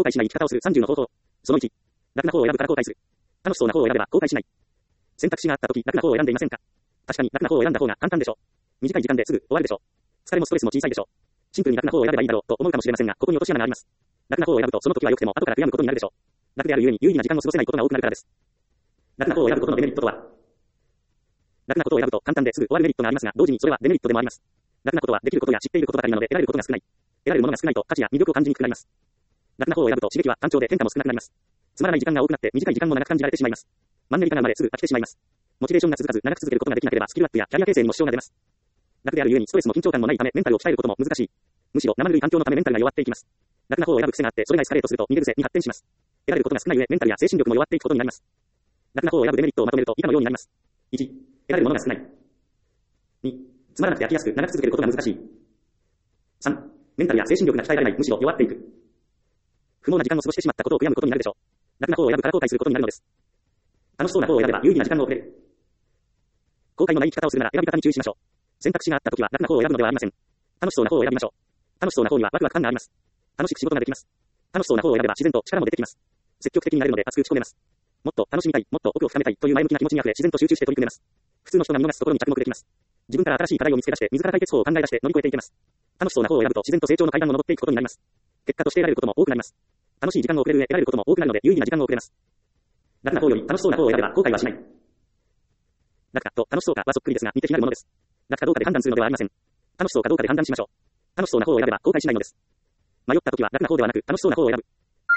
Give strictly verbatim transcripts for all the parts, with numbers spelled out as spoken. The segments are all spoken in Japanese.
後悔しない生き方をするさんじゅうの方法。そのいち。楽な方を選ぶから後悔する。楽しそうな方を選べば後悔しない。選択肢があったとき楽な方を選んでいませんか？確かに楽な方を選んだ方が簡単でしょう。短い時間ですぐ終わるでしょう。疲れもストレスも小さいでしょう。シンプルに楽な方を選べばいいだろうと思うかもしれませんが、ここに落とし穴があります。楽な方を選ぶとその時は良くても後から悔やむことになるでしょう。楽であるゆえに有意義な時間を過ごせないことが多くなるからです。楽な方を選ぶことのデメリットとは、楽なことを選ぶと簡単ですぐ終わるメリットがありますが、同時にそれはデメリットでもあります。楽なことはできることや知っていることばかりなので得られることが少ない。得られるものが少ないと価値や魅力を感じにくくなります。楽な方を選ぶと刺激は単調で変化も少なくなります。つまらない時間が多くなって短い時間も長く感じられてしまいます。マンネリ化が生まれすぐ飽きてしまいます。モチベーションが続かず長く続けることができなければスキルアップやキャリア形成にも支障が出ます。楽であるゆえにストレスも緊張感もないためメンタルを鍛えることも難しい。むしろ生ぬるい環境のためメンタルが弱っていきます。楽な方を選ぶ癖があってそれがエスカレートすると逃げ癖に発展します。得られることが少ない上メンタルや精神力も弱っていくことになります。楽な方を選ぶデメリットをまとめると以下のようになります。いち. 得られるものが少ない。に. つまらなくて飽きやすく長く続けることが難しい。さん. メンタルや精神力が鍛えられない、むしろ弱っていく。不毛な時間を過ごしてしまったことを悔やむことになるでしょう。楽な方を選ぶから後悔することになるのです。楽しそうな方を選べば有意義な時間を送れる。後悔のない生き方をするなら選び方に注意しましょう。選択肢があったときは楽な方を選ぶのではありません。楽しそうな方を選びましょう。楽しそうな方にはワクワク感があります。楽しく仕事ができます。楽しそうな方を選べば自然と力も出てきます。積極的になれるので熱く打ち込めます。もっと楽しみたい、もっと奥を深めたいという前向きな気持ちにあふれ自然と集中して取り組めます。普通の人が見逃すところに着目できます。自分から新しい課題を見つけ出して自ら解決法を考え出して乗り越えていけます。楽しそうな方を選ぶと自然と成長の階段を登っていくことになります。結果として得られることも多くなります。楽しい時間を送れる上得られることも多くなるので有意義な時間を送れます。楽な方より楽しそうな方を選べば後悔はしない。楽かと楽しそうかはそっくりですが似て非なるものです。楽かどうかで判断するのではありません。楽しそうかどうかで判断しましょう。楽しそうな方を選べば後悔しないのです。迷った時は楽な方ではなく楽しそうな方を選ぶ。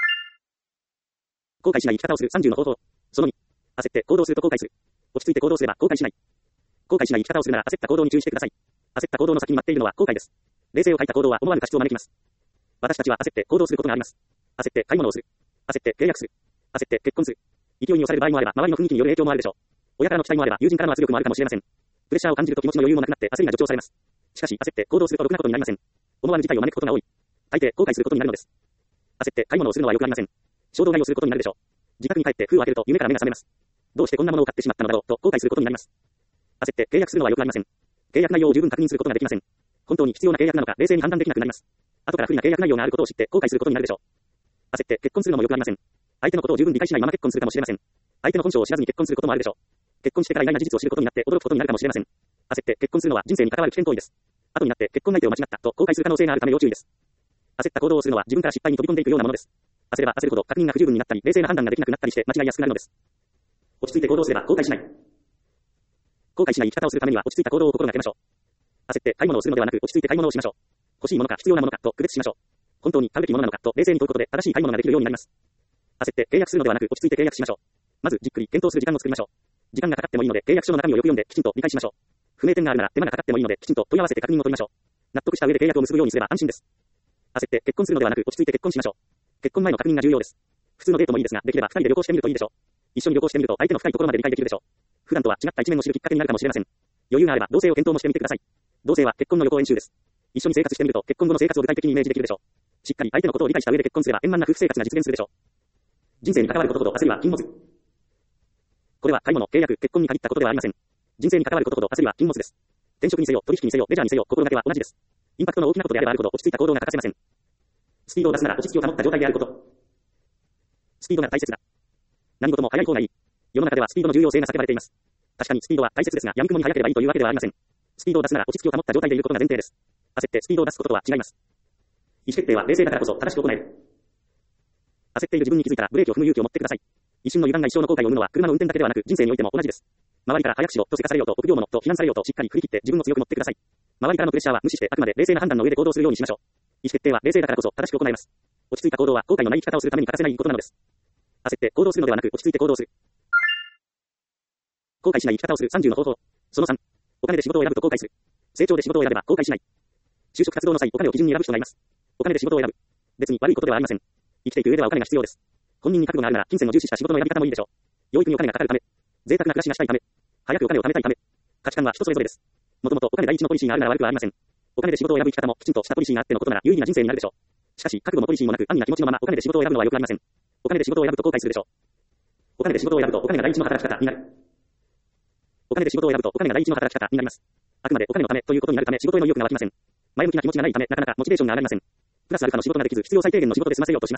後悔しない生き方をするさんじゅうの方法。そのに。焦って行動すると後悔する。落ち着いて行動すれば後悔しない。後悔しない生き方をするなら焦った行動に注意してください。焦った行動の先に待っているのは後悔です。冷静を欠いた行動は思わぬ過失を招きます。私たちは焦って行動することがあります。焦って買い物をする。焦って契約する。焦って結婚する。勢いに押される場合もあれば周りの雰囲気による影響もあるでしょう。親からの期待もあれば友人からの圧力もあるかもしれません。プレッシャーを感じると気持ちの余裕もなくなって焦りが助長されます。しかし焦って行動するとろくなことになりません。思わぬ事態を招くことが多い。大抵後悔することになるのです。焦って買い物をするのはよくありません。衝動買いをすることになるでしょう。自宅に帰って封を開けると夢から目が覚めます。どうしてこんなものを買ってしまったのだろうと後悔することになります。焦って契約するのはよくありません。契約内容を十分確認することができません。本当に必要な契約なのか冷静に判断できなくなります。後から不利な契約内容があることを知って後悔することになるでしょう。焦って結婚するのもよくありません。相手のことを十分理解しないまま結婚するかもしれません。相手の本性を知らずに結婚することもあるでしょう。結婚してから意外な事実を知ることになって驚くことになるかもしれません。焦って結婚するのは人生に関わる危険行為です。後になって結婚相手を間違ったと後悔する可能性があるため要注意です。焦った行動をするのは自分から失敗に飛び込んでいくようなものです。焦れば焦るほど確認が不十分になったり冷静な判断ができなくなったりして間違いやすくなるのです。落ち着いて行動すれば後悔しない。後悔しない生き方をするためには落ち着いた行動を心がけましょう。焦って買い物をするのではなく落ち着いて買い物をしましょう。欲しいものか必要なものかと区別しましょう。本当に買うべきものなのかと冷静に問うことで正しい買い物ができるようになります。焦って契約するのではなく落ち着いて契約しましょう。まずじっくり検討する時間を作りましょう。時間がかかってもいいので契約書の中身をよく読んできちんと理解しましょう。不明点があるなら手間がかかってもいいのできちんと問い合わせて確認を取りましょう。納得した上で契約を結ぶようにすれば安心です。焦って結婚するのではなく落ち着いて結婚しましょう。結婚前の確認が重要です。普通のデートもいいですができればふたりで旅行してみるといいでしょう。一緒に旅行してみると相手の深いところまで理解できるでしょう。普段とは違った一面を知るきっかけになるかもしれません。余裕があれば同棲を検討もしてみてください。同棲は結婚の予行演習です。一緒に生活してみると結婚後の生活を具体的にイメージできるでしょう。しっかり相手のことを理解した上で結婚すれば円満な夫婦生活が実現するでしょう。人生に関わることほど焦りは禁物。これは買い物、契約、結婚に限ったことではありません。人生に関わることほど焦りは禁物です。転職にせよ、取引にせよ、レジャーにせよ、心がけは同じです。インパクトの大きなことであればあるほど落ち着いた行動が欠かせません。スピードを出すなら落ち着きを保った状態であること。スピードが大切だ。何事も早い方がいい。世の中ではスピードの重要性が叫ばれています。確かにスピードは大切ですが、やみくもに速ければいいというわけではありません。スピードを出すなら落ち着きを保った状態でいることが前提です。焦ってスピードを出すこととは違います。意思決定は冷静だからこそ正しく行える。焦っている自分に気づいたらブレーキを踏む勇気を持ってください。一瞬の油断が一生の後悔を生むのは車の運転だけではなく人生においても同じです。周りから早くしろとせかされようと臆病者と非難されようとしっかり振り切って自分を強く持ってください。周りからのプレッシャーは無視してあくまで冷静な判断の上で行動するようにしましょう。意思決定は冷静だからこそ正しく行えます。落ち着いた行動は後悔のない生き方をするために欠かせないことなのです。焦って行動するのではなく落ち着いて行動する。後悔しない生き方をするさんじゅうの方法。そのさん。お金で仕事を選ぶと後悔する。成長で仕事を選べば後悔しない。就職活動の際お金を基準に選ぶ人がいます。お金で仕事を選ぶ。別に悪いことではありません。生きていく上ではお金が必要です。本人に覚悟があるなら金銭を重視した仕事の選び方もいいでしょう。養育にお金がかかるため、贅沢な暮らしがしたいため、早くお金を貯めたいため、価値観は人それぞれです。もともとお金第一のポリシーがあるなら悪くはありません。お金で仕事を選ぶ生き方もきちんとしたポリシーがあってのことなら有意義な人生になるでしょう。しかし覚悟もポリシーもなく安易な気持ちのままお金で仕事を選ぶのはよくありません。お金で仕事を選ぶと後悔するでしょう。お金で仕事を選ぶとお金が第一の働き方になる。お金で仕事を選ぶとお金が第一の働き方になります。あくまでお金のためということになるため仕事への意欲が湧きません。前向きな気持ちがないためなかなかモチベーションが上がりません。プラスアルファの仕事ができず必要最低限の仕事で済ませようとします。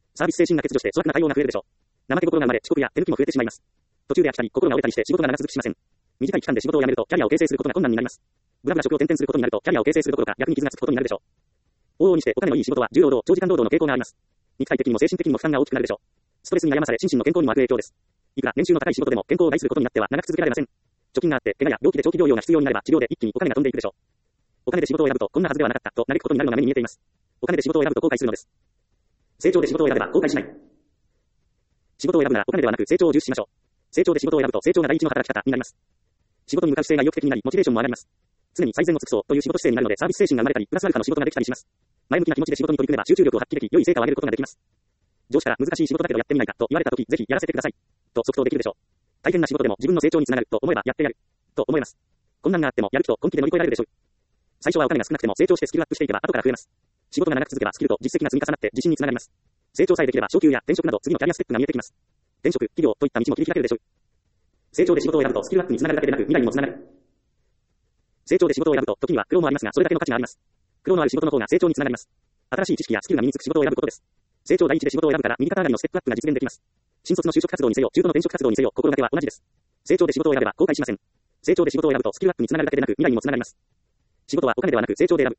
サービス精神が欠如して粗悪な対応が増えるでしょう。怠け心が生まれ遅刻や手抜きも増えてしまいます。途中で飽きたり心が折れたりして仕事が長続きしません。短い期間で仕事を辞めるとキャリアを形成することが困難になります。ブラブラ職を転々することになるとキャリアを形成するどころか逆に傷がつくことになるでしょう。往々にしてお金のいい仕事は重労働、長時間労働の傾向があります。肉体的にも精神的にも負担が大きくなるでしょう。ストレスに悩まされ心身の健康にも悪影響です。いくら年収の高い仕事でも健康を害することになっては長く続けられません。貯金があって怪我や病気で長期療養が必要になれば治療で一気にお金が飛んでいくでしょう。お金で仕事を選ぶとこんなはずではなかったと嘆くことになるのが目に見えています。お金で仕事を選ぶと後悔するのです。成長で仕事を選べば後悔しない。仕事を選ぶならお金ではなく成長を重視しましょう。成長で仕事を選ぶと成長が第一の働き方になります。仕事に向かう姿勢が意欲的になりモチベーションも上がります。常に最善を尽くそうという仕事姿勢になるのでサービス精神が生まれたりプラスアルファの仕事ができたりします。前向きな気持ちで仕事に取り組めば集中力を発揮でき良い成果を上げることができます。上司から難しい仕事だけどやってみないかと言われたときぜひやらせてくださいと即答できるでしょう。大変な仕事でも自分の成長につながると思えばやってやると思います。困難があってもやる気と根気で乗り越えられるでしょう。最初はお金が少なくても成長してスキルアップしていけば後から増えます。仕事が長く続けばスキルと実績が積み重なって自信につながります。成長さえできれば昇給や転職など次のキャリアステップが見えてきます。転職、企業といった道も切り開けるでしょう。成長で仕事を選ぶとスキルアップにつながるだけでなく未来にもつながる。成長で仕事を選ぶと時には苦労もありますがそれだけの価値があります。苦労のある仕事の方が成長につながります。新しい知識やスキルが身につく仕事を選ぶことです。成長第一で仕事を選ぶから右肩上がりのステップアップが実現できます。新卒の就職活動にせよ中途の転職活動にせよ心がけは同じです。成長で仕事を選べば後悔しません。成長で仕事を選ぶとスキルアップにつながるだけでなく未来にもつながります。仕事はお金ではなく成長で選ぶ。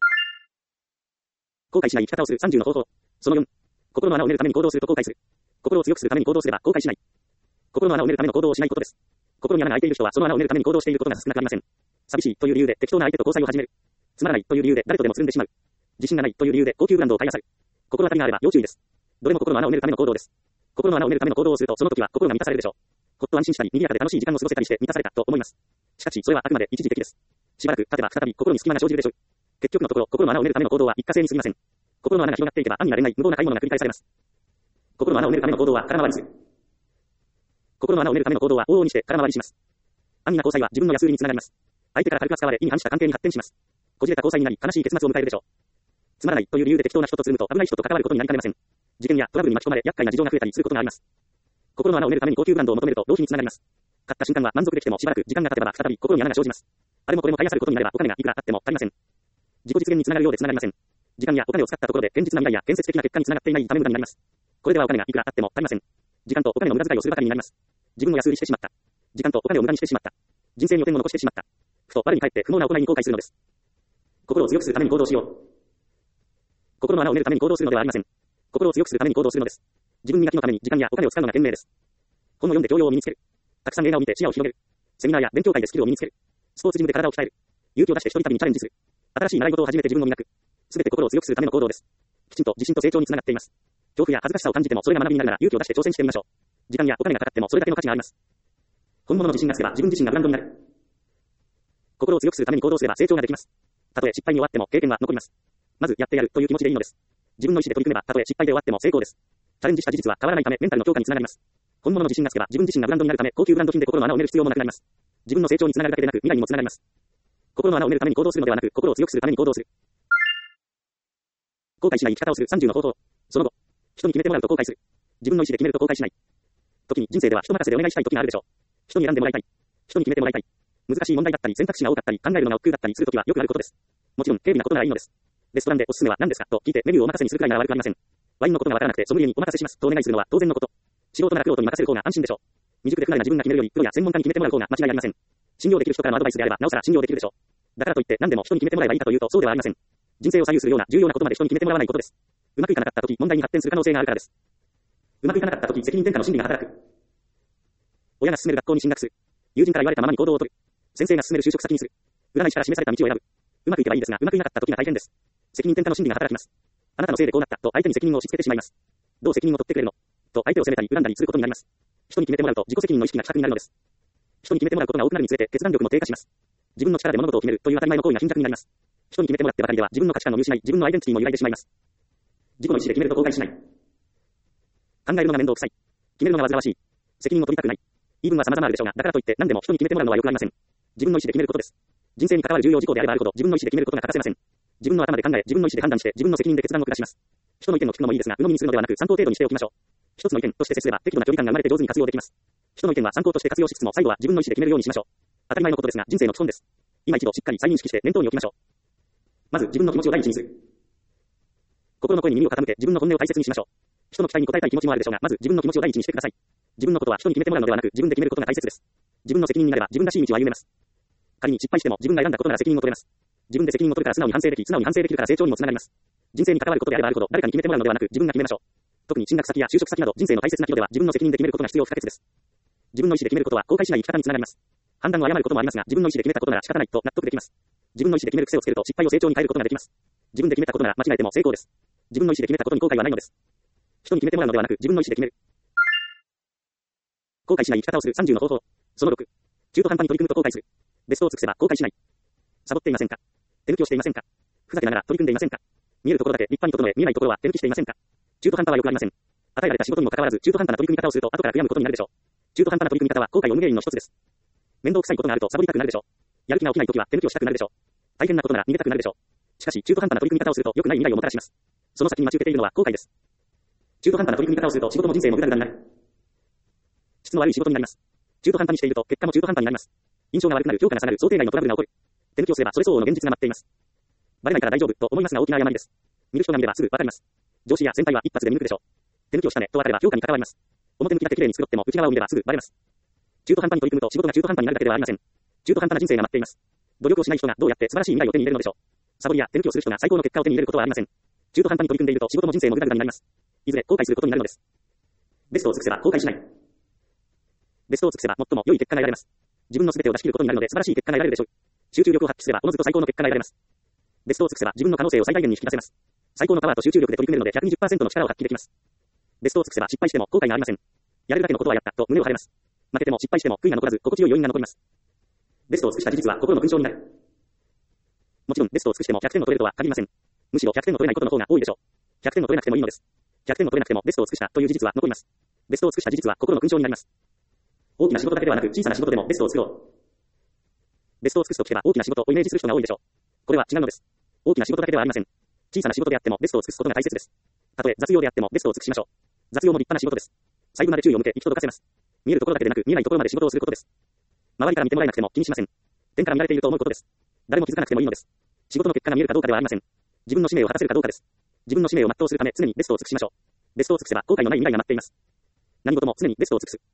後悔しない生き方をするさんじゅうの方法。そのよん。心の穴を埋めるために行動すると後悔する。心を強くするために行動すれば後悔しない。心の穴を埋めるための行動をしないことです。心に穴が開いている人はその穴を埋めるために行動していることが少なくありません。寂しいという理由で適当な相手と交際を始める。つまらないという理由で誰とでもつるんでしまう。自信がないという理由で高級ブランドを買い漁る。心当たりがあれば要注意です。どれも心の穴を埋めるための行動です。心の穴を埋めるための行動をするとその時は心が満たされるでしょう。ほっと安心したり賑やかで楽しい時間を過ごせたりして満たされたと思います。しかしそれはあくまで一時的です。しばらく経てば再び心に隙間が生じるでしょう。結局のところ心の穴を埋めるための行動は一過性に過ぎません。心の穴が広がっていけば暗になれない無謀な買い物が繰り返されます。心の穴を埋めるための行動は空回りする。心の穴を埋めるための行動は往々にして空回りします。安易な交際は自分の安売りにつながります。相手から軽く扱われ意に反した関係に発展します。こじれた交際になり悲しい結末を迎えるでしょう。つまらないという理由で適当な人とつるむと危ない人と関わることになりかねません。事件やトラブルに巻き込まれ厄介な事情が増えたりすることがあります。心の穴を埋めるために高級ブランドを求めると浪費につながります。買った瞬間は満足できてもしばらく時間が経てば再び心に穴が生じます。あれもこれも買い漁ることになればお金がいくらあっても足りません。自己実現につながるようでつながりません。時間やお金を使ったところで現実な未来や建設的な結果につながっていないため無駄になります。これではお金がいくらあっても足りません。時間とお金の無駄遣いをするばかりになります。自分を安売りしてしまった。時間とお金を無駄にしてしまった。人生に汚点を残してしまった。ふと我に返って不毛な行いに後悔するのです。心を強くするために行動しよう。心の穴を埋めるために行動するのではありません。心を強くするために行動するのです。自分磨きのために時間やお金を使うのが賢明です。本を読んで教養を身につける。たくさん映画を見て視野を広げる。セミナーや勉強会でスキルを身につける。スポーツジムで体を鍛える。勇気を出して一人旅にチャレンジする。新しい習い事を始めて自分を磨く。すべて心を強くするための行動です。きちんと自信と成長につながっています。恐怖や恥ずかしさを感じてもそれが学びになるなら勇気を出して挑戦してみましょう。時間やお金がかかってもそれだけの価値があります。本物の自信がつけば自分自身がブランドになる。心を強くするために行動すれば成長ができます。たとえ失敗に終わっても経験は残ります。まずやってやるという気持ちでいいのです。自分の意思で取り組めばたとえ失敗で終わっても成功です。チャレンジした事実は変わらないためメンタルの強化につながります。本物の自信がつけば自分自身がブランドになるため高級ブランド品で心の穴を埋める必要もなくなります。自分の成長につながるだけでなく未来にもつながります。心の穴を埋めるために行動するのではなく心を強くするために行動する。後悔しない生き方をするさんじゅうの方法。その後、人に決めてもらうと後悔する。自分の意思で決めると後悔しない。時に人生では人任せでお願いしたい時があるでしょう。人に選んでもらいたい。人に決めてもらいたい。難しい問題だったり選択肢が多かったり考えるのが億劫だったりするときはよくあることです。もちろん軽微なことならいいのです。レストランでおすすめは何ですかと聞いてメニューをお任せにするくらいなら悪くありません。ワインのことがわからなくてソムリエにお任せしますとお願いするのは当然のこと。素人なら素人に任せる方が安心でしょう。未熟で不慣れな自分が決めるよりプロや専門家に決めてもらう方が間違いありません。信用できる人からのアドバイスであればなおさら信用できるでしょう。だからといって何でも人に決めてもらえばいいかというとそうではありません。人生を左右するような重要なことまで人に決めてもらわないことです。うまくいかなかったとき問題に発展する可能性があるからです。うまくいかなかったとき責任転嫁の心理が働く。親が進める学校に進学する。友人から言われたままに行動をとる。先生が進める就職先にする。占い師から示された道を選ぶ。うまくいけばいいですが、うまくいなかった時が大変です。責任転嫁の心理が働きます。あなたのせいでこうなったと相手に責任を押し付けてしまいます。どう責任を取ってくれるのと相手を責めたり恨んだりすることになります。人に決めてもらうと自己責任の意識が近くになるのです。人に決めてもらうことが多くなるにつれて決断力も低下します。自分の力で物事を決めるという当たり前の行為が貧弱になります。人に決めてもらってばかりでは自分の価値観を見失い、自分のアイデンティティも揺らいでしまいます。自己の意思で決めると後悔しない。考えるのが面倒くさい。決めるのが煩わしい。責任を取りたくない。言い分は様々あるでしょうが、だからといって何でも人に決めてもらうのはよくありません。自分の意思で決めることです。人生に関わる重要事項であればあるほど自分の意思で決めることが欠かせません。自分の頭で考え、自分の意思で判断して自分の責任で決断を下します。人の意見を聞くのもいいですが、鵜呑みにするのではなく参考程度にしておきましょう。一つの意見として接すれば適度な距離感が生まれて上手に活用できます。人の意見は参考として活用しつつも最後は自分の意思で決めるようにしましょう。当たり前のことですが人生の基本です。今一度しっかり再認識して念頭に置きましょう。まず自分の気持ちを第一にする。心の声に耳を傾け自分の本音を大切にしましょう。 人の期待に応えたい気持ちもあるでしょうが、まず自分の気持ちを第一にしてください。自分のことは人に決めてもらうのではなく、自分で決めることが大切です。自分の責任になれば自分らしい道を歩めます。仮に失敗しても自分が選んだことなら責任を取れます。自分で責任を取るから素直に反省でき、素直に反省できるから成長にもつながります。人生に関わることであればあるほど、誰かに決めてもらうのではなく、自分が決めましょう。特に進学先や就職先など人生の大切な岐路では自分の責任で決めることが必要不可欠です。自分の意思で決めることは後悔しない生き方につながります。判断を誤ることもありますが、自分の意思で決めたことなら仕方ないと納得できます。自分の意思で決める癖をつけると失敗を成長に変えることができます。自分で決めたことなら間違えても成功です。自分の意思で決めたことに後悔はないのです。人に決めてもらうのではなく、自分の意思で決める。後悔しない生き方をするさんじゅうの方法。そのろく。中途半端に取り組むと後悔する。ベストを尽くせば後悔しない。サボっていませんか？手抜きをしていませんか？ふざけながら取り組んでいませんか？見えるところだけ立派に整え、見えないところは手抜きしていませんか？中途半端は良くありません。与えられた仕事にもかかわらず中途半端な取り組み方をすると後から悔やむことになるでしょう。中途半端な取り組み方は後悔を生む原因の一つです。面倒くさいことがあるとサボりたくなるでしょう。やる気が起きないときは手抜きをしたくなるでしょう。大変なことなら逃げたくなるでしょう。しかし中途半端な取り組み方をすると良くない未来をもたらします。その先に待ち受けているのは後悔です。中途半端な取り組み方をすると仕事も人生もグダグダになる。質の悪い仕事になります。中途半端にしていると結果も中途半端になります。印象が悪くなる、評価が下がる、想定外のトラブルが起こる。手抜きをすればそれ相応の現実が待っています。バレないから大丈夫と思いますが大きな誤りです。見る人が見ればすぐわかります。上司や先輩は一発で見抜くでしょう。手抜きをしたねと分かれば評価に関わります。表向きだけ綺麗に作っても内側を見ればすぐバレます。中途半端に取り組むと仕事が中途半端になるだけではありません。中途半端な人生が待っています。努力をしない人がどうやって素晴らしい未来を手に入れるのでしょう。サボりや手抜きをする人が最高の結果を手に入れることはありません。中途半端に取り組んでいると仕事も人生もグダグダになります。いずれ後悔することになるのです。ベストを尽くせば後悔しない。ベストを尽くせば最も良い結果が得られます。自分の全てを出し切ることになるので素晴らしい結果が得られるでしょう。集中力を発揮すればおのずと最高の結果が得られます。ベストを尽くせば自分の可能性を最大限に引き出せます。最高のパワーと集中力で取り組めるので ひゃくにじゅっパーセント の力を発揮できます。ベストを尽くせば失敗しても後悔がありません。やるだけのことはやったと胸を張れます。負けても失敗しても悔いが残らず心地よい余韻が残ります。ベストを尽くした事実は心の勲章になる。もちろんベストを尽くしてもひゃくてんを取れるとは限りません。むしろひゃくてんを取れないことの方が多いでしょう。ひゃくてんを取れなくてもいいのです。ひゃくてんを取れなくてもベストを尽くしたという事実は残ります。ベストを尽くした事実は心の勲章になります。大きな仕事だけではなく小さな仕事でもベストを尽くろう。ベストを尽くすと聞けば大きな仕事をイメージする人が多いでしょう。これは違うのです。大きな仕事だけではありません。小さな仕事であってもベストを尽くすことが大切です。たとえ雑用であってもベストを尽くしましょう。雑用も立派な仕事です。細部まで注意を向け行き届かせます。見えるところだけでなく見えないところまで仕事をすることです。周りから見てもらえなくても気にしません。天から見られていると思うことです。誰も気づかなくてもいいのです。仕事の結果が見えるかどうかではありません。自分の使命を果たせるかどうかです。自分の使命を全うするため常にベストを尽くしましょう。ベストを尽くせば後悔のない未来が待っています。何事も常にベストを尽くす。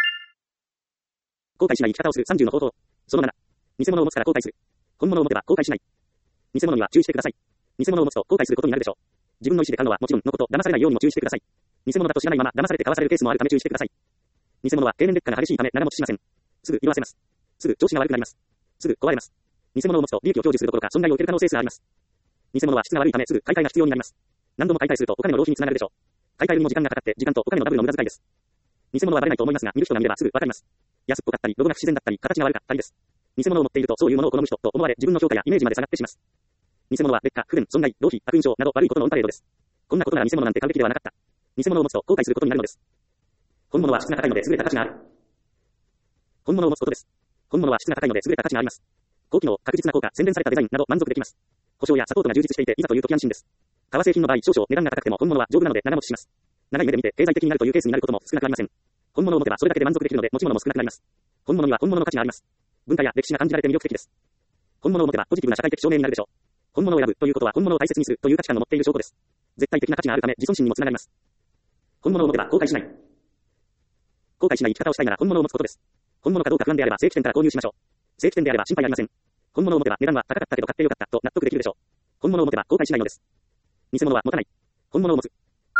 後悔しない生き方をするさんじゅうの方法。そのなな。偽物を持つから後悔する。本物を持てば後悔しない。偽物には注意してください。偽物を持つと後悔することになるでしょう。自分の意思で買うのはもちろんのこと、騙されないようにも注意してください。偽物だと知らないまま騙されて買わされるケースもあるため注意してください。偽物は経年劣化が激しいため長持ちしません。すぐ色あせます。すぐ調子が悪くなります。すぐ壊れます。偽物を持つと利益を享受するどころか損害を受ける可能性すらあります。偽物は質が悪いためすぐ買い替えが必要になります。何度も買い替えするとお金の浪費につながるでしょう。買い替えるにも時間がかかって時間とお金のダブルの無駄遣いです。偽物はバレないと思いますが見る人が見ればすぐわかります。安っぽかったりロゴが不自然だったり形が悪かったりです。偽物を持っているとそういうものを好む人と思われ自分の評価やイメージまで下がってしまいます。偽物は劣化、不便、損害、浪費、悪印象など悪いことのオンパレードです。こんなことなら偽物なんて買うべきではなかった。偽物を持つと後悔することになるのです。本物は質が高いので優れた価値がある。本物を持つことです。本物は質が高いので優れた価値があります。高機能、確実な効果、洗練されたデザインなど満足できます。保証やサポートが充実していていざという時安心です。革製品の場合少々値段が高くても本物は丈夫なので長持ちします。長い目で見て経済的になるというケースになることも少なくありません。本物を持てばそれだけで満足できるので持ち物も少なくなります。本物には本物の価値があります。文化や歴史が感じられて魅力的です。本物を持てばポジティブな社会的証明になるでしょう。本物を選ぶということは本物を大切にするという価値観を持っている証拠です。絶対的な価値があるため自尊心にもつながります。本物を持てば後悔しない。後悔しない生き方をしたいなら本物を持つことです。本物かどうか不安であれば正規店から購入しましょう。正規店であれば心配ありません。本物を持てば値段は高かったけど買ってよかったと納得できるでしょう。本物を持てば後悔しないのです。偽物は持たない。本物を持つ。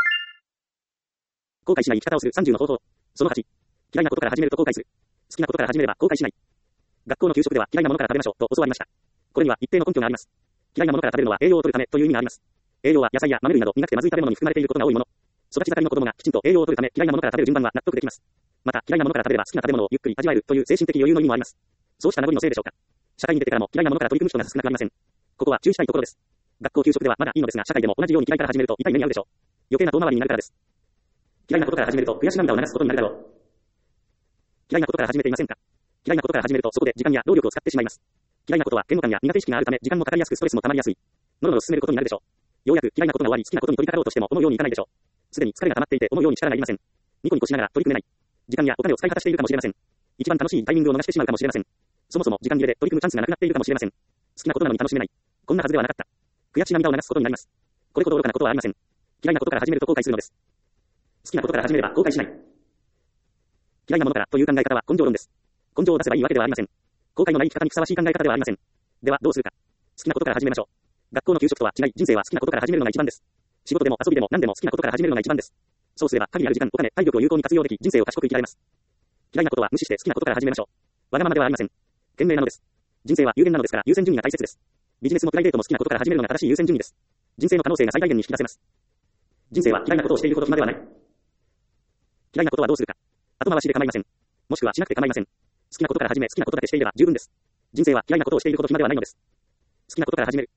後悔しない生き方をするさんじゅうの方法。そのはち。嫌いなことから始めると後悔する。好きなことから始めれば後悔しない。学校の給食では嫌いなものから食べましょうと教わりました。これには一定の根拠があります。嫌いなものから食べるのは栄養を取るためという意味があります。栄養は野菜や豆類など苦くてまずい食べ物に含まれていることが多いもの。育ち盛りの子供がきちんと栄養を取るため嫌いなものから食べる順番は納得できます。また嫌いなものから食べれば好きな食べ物をゆっくり味わえるという精神的余裕の意味もあります。そうした名残のせいでしょうか。社会に出てからも嫌いなものから取り組む人が少なくありません。ここは注意したいところです。学校給食ではまだいいのですが社会でも同じように嫌いから始めると痛い目に遭うでしょう。余計な遠回りになるからです。嫌いなことから始めると悔し涙を流すことになるだろう。嫌いなことから始めていませんか。嫌いなことから始めるとそこで時間や労力を使ってしまいます。嫌いなことは嫌悪感や苦手意識があるため時間もかかりやすくストレスも溜まりやすい。のろのろ進めることになるでしょう。ようやく嫌いなことが終わり好きなことに取り掛かろうとしても思うようにいかないでしょう。すでに疲れが溜まっていて思うように力がいりません。ニコニコしながら取り組めない。時間やお金を使い果たしているかもしれません。一番楽しいタイミングを逃してしまうかもしれません。そもそも時間切れで取り組むチャンスがなくなっているかもしれません。好きなことなのに楽しめない。こんなはずではなかった。悔し涙を流すことになります。これほど愚かなことはありません。嫌いなことから始めると後悔するのです。 きなことから始めれば後悔しない。嫌いなものからという考え方は根性論です。根性を出せばいいわけではありません。後悔のない生き方にふさわしい考え方ではありません。では、どうするか。好きなことから始めましょう。学校の給食とは違い、人生は好きなことから始めるのが一番です。仕事でも遊びでも何でも好きなことから始めるのが一番です。そうすれば、限りある時間、お金、体力を有効に活用でき、人生を賢く生きられます。嫌いなことは無視して好きなことから始めましょう。わがままではありません。賢明なのです。人生は有限なのですから優先順位が大切です。ビジネスもプライベートも好きなことから始めるのが正しい優先順位です。人生の可能性が最大限に引き出せます。人生は嫌いなことをしているほど暇ではない。嫌いなことはどうするか。後回しで構いません。もしくはしなくて構いません。好きなことから始め、好きなことだけしていれば十分です。人生は嫌いなことをしているほど暇ではないのです。好きなことから始める。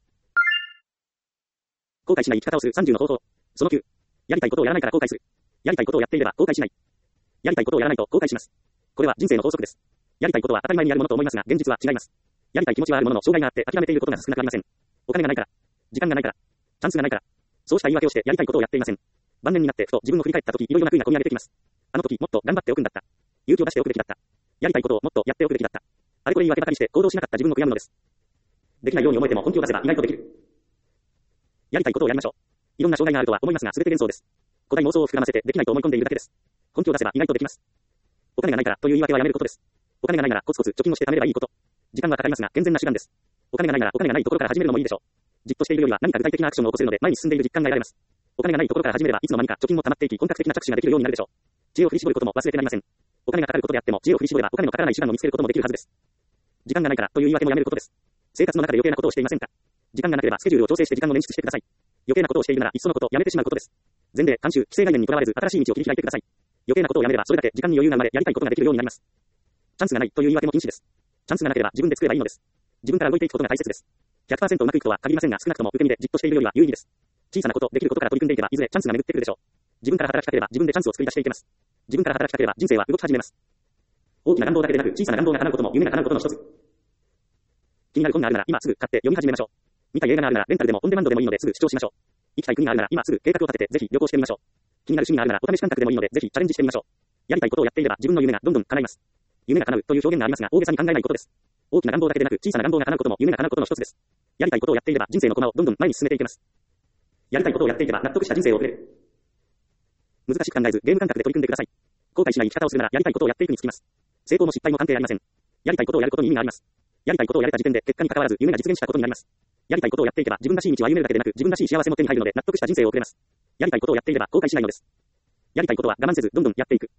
後悔しない生き方をするさんじゅうの方法。そのきゅう。やりたいことをやらないから後悔する。やりたいことをやっていれば後悔しない。やりたいことをやらないと後悔します。これは人生の法則です。やりたいことは当たり前にあるものと思いますが、現実は違います。やりたい気持ちはあるものの障害があって諦めていることが少なくありません。お金がないから。時間がないから。チャンスがないから。そうした言い訳をしてやりたいことをやっていません。晩年になってふと自分を振り返った時、いろいろな悔いが込み上げてきます。あの時もっと頑張っておくんだった。勇気を出しておくべきだった。やりたいことをもっとやっておくべきだった。あれこれ言い訳ばかりして行動しなかった自分を悔やむのです。できないように思えても本気を出せば意外とできる。やりたいことをやりましょう。いろんな障害があるとは思いますが、すべて幻想です。古代妄想を膨らませてできないと思い込んでいるだけです。本気を出せば意外とできます。お金がないからという言い訳はやめることです。お金がないならコツコツ貯金をして貯めればいいこと。時間はかかりますが健全な手段です。お金がないならお金がないところから始めるのもいいでしょう。じっとしているよりは何か具体的なアクションを起こせるので前に進んでいる実感が得られます。お金がないところから始めればいつの間にか貯金も溜まっていき本格的な着手ができるようになるでしょう。知恵を振り絞ることも忘れてなりません。お金がかかることであっても知恵を振り絞ればお金のかからない手段を見つけることもできるはずです。時間がないからという言い訳もやめることです。生活の中で余計なことをしていませんか。時間がなければスケジュールを調整して時間を捻出してください。余計なことをしているならいっそのことやめてしまうことです。前例、慣習、既成概念にとらわれず新しい道を切り開いてください。余計なことをやめればそれだけ時間に余裕が生まれやりたいことができるようになります。チャンスがないという言い訳も禁止です。チャンスがなければ自分で作ればいいのです。自分から動いていくことが大切です。ひゃくパーセント うまくいくとは限りませんが少なくとも受け身でじっとしているよりは有意義です。小さなこと、できることから取り組んでいけばいずれチャンスが巡ってくるでしょう。自分から働きかければ自分でチャンスを作り出していけます。自分から働きかければ人生は動き始めます。大きな願望だけでなく小さな願望が叶うことも夢が叶うことの一つ。気になる本があるなら今すぐ買って読み始めましょう。見たい映画があるならレンタルでもオンデマンドでもいいのですぐ視聴しましょう。行きたい国があるなら今すぐ計画を立ててぜひ旅行してみましょう。気になる趣味があるならお試し感覚でもいいのでぜひチャレンジしてみましょう。やりたいことをやっていれば自分の夢がどんどん叶います。夢が叶うという表現がありますが大げさに考えないことです。大きな願望だけでなく小さな願望が叶うことも夢が叶うことの一つです。やりたいことをやっていれば人生の駒をどんどん前に進めていけます。やりたいことをやっていけば納得した人生を送れる。難しく考えずゲーム感覚で取り組んでください。後悔しない生き方をするならやりたいことをやっていくにつきます。成功も失敗も関係ありません。やりたいことをやることに意味があります。やりたいことをやれた時点で結果に関わらず夢が実現したことになります。やりたいことをやっていけば自分らしい道を歩めるだけでなく自分らしい幸せも手に入るので納得した人生を送れます。やりたいことをやっていれば後悔しないのです。やりたいことは我慢せずどんどんやっていく。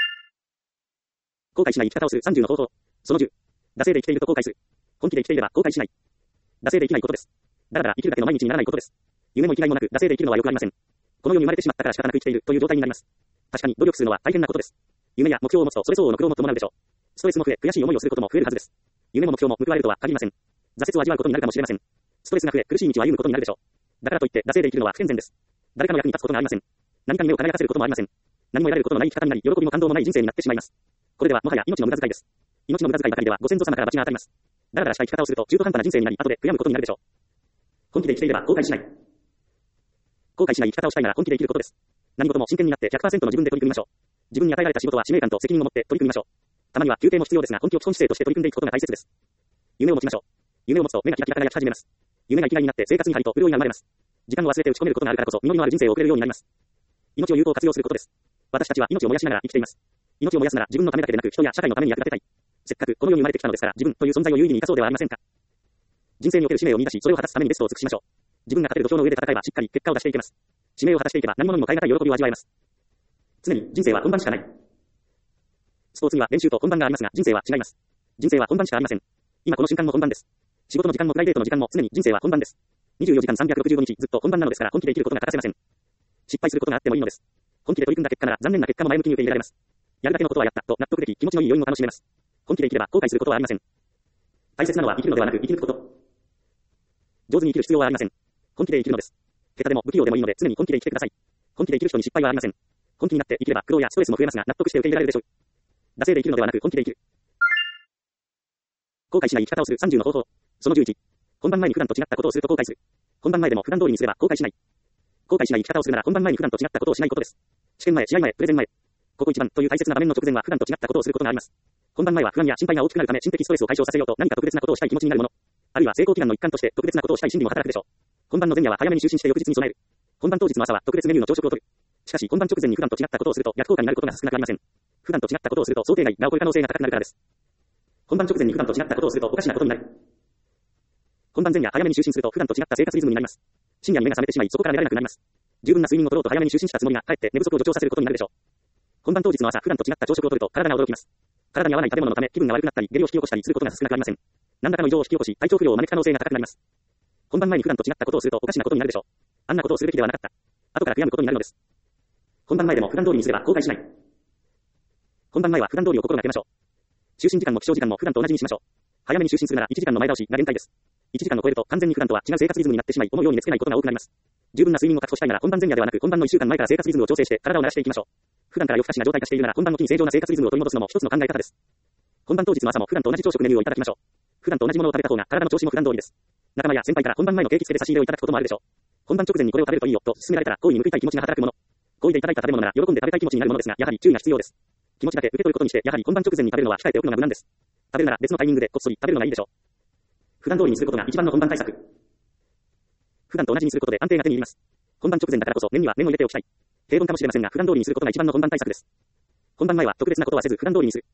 後悔しない生き方をするさんじゅうの方法。そのじゅう。惰性で生きていると後悔する。本気で生きていれば後悔しない。惰性で生きないことです。だらだら生きるだけの毎日にならないことです。夢も生きがいもなく惰性で生きるのはよくありません。この世に生まれてしまったから仕方なく生きているという状態になります。確かに努力するのは大変なことです。夢や目標を持つとそれ相応の苦労も伴うでしょう。ストレスも増え悔しい思いをすることも増えるはずです。夢も目標も報われるとは限りません。挫折を味わうことになるかもしれません。ストレスが増え苦しい道を歩むことになるでしょう。だからといって惰性で生きるのは不健全です。誰かの役に立つことがありません。何かに目を輝かせることもありません。何も得られることのない生き方になり喜びも感動もない人生になってしまいます。これではもはや命の無駄遣いです。命の無駄遣いばかりではご先祖様から罰が当たります。だらだらした生き方をすると中途半端な人生になり後で悔やむことになるでしょう。本気で生きていれば後悔しない。後悔しない生き方をしたいなら本気で生きることです。何事も真剣になって ひゃくパーセント の自分で取り組みましょう。自分に与えられた仕事は使命感と責任を持って取り組みましょう。たまには休憩も必要ですが本気を基本姿勢として取り組んでいくことが大切です。夢を持ちましょう。夢を持つと目がキラキラ輝き始めます。夢が生きがいになって生活に張りと潤いが生まれます。時間を忘れて打ち込めることがあるからこそ実りのある人生を送れるようになります。命を有効活用することです。私たちは命を燃やしながら生きています。命を燃やすなら自分のためだけでなく人や社会のために役立てたい。せっかくこの世に生まれてきたのですから自分という存在を有意義に生かそうではありませんか。人生における使命を見出しそれを果たすためにベストを尽くしましょう。自分が勝てる土俵の上で戦えばしっかり結果を出していけます。使命を果たしていけば何者にも代え難い喜びを味わえます。常に人生は本番しかない。スポーツには練習と本番がありますが人生は違います。人生は本番しかありません。今この瞬間も本番です。仕事の時間もプライベートの時間も常に人生は本番です。にじゅうよじかんさんびゃくろくじゅうごにちずっと本番なのですから本気で生きることが欠かせません。失敗することがあってもいいのです。本気で取り組んだ結果なら残念な結果も前向きに受け入れられます。やるだけのことはやったと納得でき気持ちのいい余韻も楽しめます。本気で生きれば後悔することはありません。大切なのは生きるのではなく生き抜くこと。上手に生きる必要はありません。本気で生きるのです。下手でも不器用でもいいので常に本気で生きてください。本気で生きる人に失敗はありません。本気になって生きれば苦労やストレスも増えますが納得して受け入れられるでしょう。惰性で生きるのではなく本気で生きる。後悔しない生き方をするさんじゅうの方法。そのじゅういち。本番前に普段と違ったことをすると後悔する。本番前でも普段通りにすれば後悔しない。後悔しない生き方をするなら本番前に普段と違ったことをしないことです。試験前、試合前、プレゼン前。ここ一番という大切な場面の直前は普段と違ったことをすることがあります。本番前は不安や心配が大きくなるため心的ストレスを解消させようと何か特別なことをしたい気持ちになるもの。あるいは成功祈願の一環として特別なことをしたい心理も働くでしょう。本番の前夜は早めに就寝して翌日に備える。本番当日の朝は特別メニューの朝食をとる。 しかし、本番直前に普段と違ったことをすると逆効果になることが少なくありません。普段と違ったことをすると想定外が起こる可能性が高くなるからです。本番直前に普段と違ったことをするとおかしなことになる。本番前夜早めに就寝すると普段と違った生活リズムになります。深夜に目が覚めてしまい、そこから寝られなくなります。十分な睡眠を取ろうと早めに就寝したつもりが、かえって寝不足を助長させることになるでしょう。本番当日の朝、普段と違った朝食をとると体が驚きます。体に合わない食べ物のため気分が悪くなったり、下痢を引き起こしたりすることが少なくありません。何らかの異常を引き起こし、体調不良を招く可能性が高くなります。本番前に普段と違ったことをするとおかしなことになるでしょう。あんなことをするべきではなかった。後から悔やむことになるのです。本番前でも普段通りにすれば後悔しない。本番前は普段通りを心がけましょう。就寝時間も起床時間も普段と同じにしましょう。早めに就寝するならいちじかんの前倒しが限界です。いちじかんを超えると完全に普段とは違う生活リズムになってしまい、思うように寝つけないことが多くなります。十分な睡眠を確保したいなら本番前夜ではなく本番のいっしゅうかんまえから生活リズムを調整して体を慣らしていきましょう。普段から夜更かしな状態化しているなら本番の日に正常な生活リズムを取り戻すのも一つの考え方です。本番当日の朝も普段と同じ朝食メニューをいただきましょう。普段と同じものを食べた方が体の調子も普段通りです。仲間や先輩から本番前のケーキ付けで差し入れをいただくこともあるでしょう。本番直前にこれを食べるといいよと勧められたら好意に報いたい気持ちが働くもの。好意でいただいた食べ物なら喜んで食べたい気持ちになるものですが、やはり注意が必要です。気持ちだけ受け取ることにして、やはり本番直前に食べるのは控えておくのが無難です。食べるなら別のタイミングでこっそり食べるのがいいでしょう。普段通りにすることが一番の本番対策。普段と同じにすることで安定が手に入ります。本番直前だからこそ念には念を入れておきたい。平凡かもしれませんが、普段通りにすることが一番の本番対策です。本番前は特別なことはせず普段通りにする。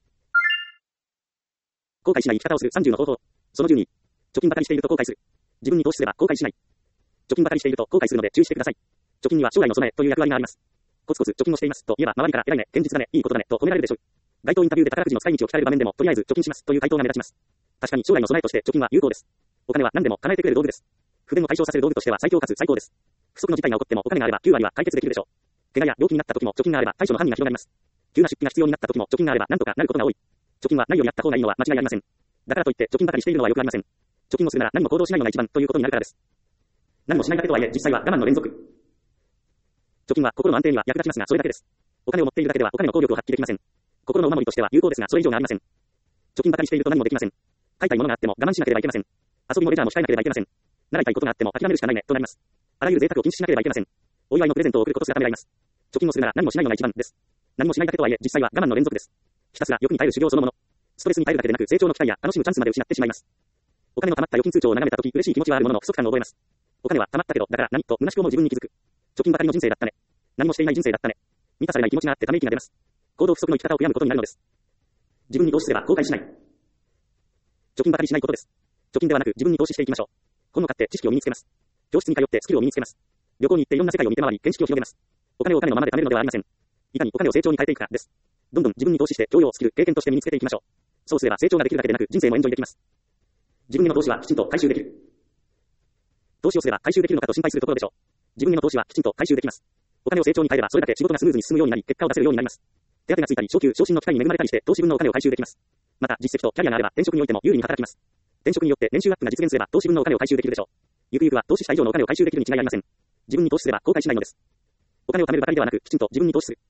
後悔しない生き方をするさんじゅうの方法。そのじゅうに。貯金ばかりしていると後悔する。自分に投資すれば後悔しない。貯金ばかりしていると後悔するので注意してください。貯金には将来の備えという役割があります。コツコツ貯金をしていますと言えば周りから偉いね、堅実だね、いいことだねと褒められるでしょう。街頭インタビューで宝くじの使い道を聞かれる場面でもとりあえず貯金しますという回答が目立ちます。確かに将来の備えとして貯金は有効です。お金は何でも叶えてくれる道具です。不便を解消させる道具としては最強かつ最高です。不測の事態が起こってもお金があればきゅうわりは解決できるでしょう。怪我や病気になった時も貯金があれば対処の範囲が広がります。急な出費が必要になった時も貯金があれば何とかなることが多い。貯金はないよりやった方がいいのは間違いありません。だからといって貯金ばかりしているのは良くありません。貯金をするなら何も行動しないのが一番ということになるからです。何もしないだけとはいえ実際は我慢の連続。貯金は心の安定には役立ちますがそれだけです。お金を持っているだけではお金の効力を発揮できません。心のお守りとしては有効ですがそれ以上がありません。貯金ばかりしていると何もできません。買いたいものがあっても我慢しなければいけません。遊びもレジャーも控えなければいけません。習いたいことがあっても諦めるしかないねとなります。あらゆる贅沢を禁止しなければいけません。お祝いのプレゼントを送ることすらためらいます。貯金をするなら何もしないのが一番です。何もしないだけとはいえ実際は我慢の連続です。ひたすら欲に耐える修行そのもの。ストレスに耐えるだけでなく成長の機会や楽しむチャンスまで失ってしまいます。お金の貯まった預金通帳を眺めたとき嬉しい気持ちはあるものの不足感を覚えます。お金は貯まったけどだから何と虚しく思う自分に気づく。貯金ばかりの人生だったね。何もしていない人生だったね。満たされない気持ちがあってため息が出ます。行動不足の生き方を悔やむことになるのです。自分に投資すれば後悔しない。貯金ばかりしないことです。貯金ではなく自分に投資していきましょう。本を買って知識を身につけます。教室に通ってスキルを身につけます。旅行に行っていろんな世界を見て回り見識を広げます。お金をお金のままで貯めるのではありません。いかにお金を成長に変えていくかです。どんどん自分に投資して教養、スキル、経験として身につけていきましょう。そうすれば成長ができるだけでなく人生もエンジョイできます。自分への投資はきちんと回収できる。投資をすれば回収できるのかと心配するところでしょう。自分への投資はきちんと回収できます。お金を成長に変えればそれだけ仕事がスムーズに進むようになり結果を出せるようになります。手当がついたり昇給昇進の機会に恵まれたりして投資分のお金を回収できます。また実績とキャリアがあれば転職においても有利に働きます。転職によって年収アップが実現すれば投資分のお金を回収できるでしょう。ゆくゆくは投資した以上のお金を回収できるに違いありません。自分に投資すれば後悔しないのです。お金を貯めるばかりではなくきちんと自分に投資する。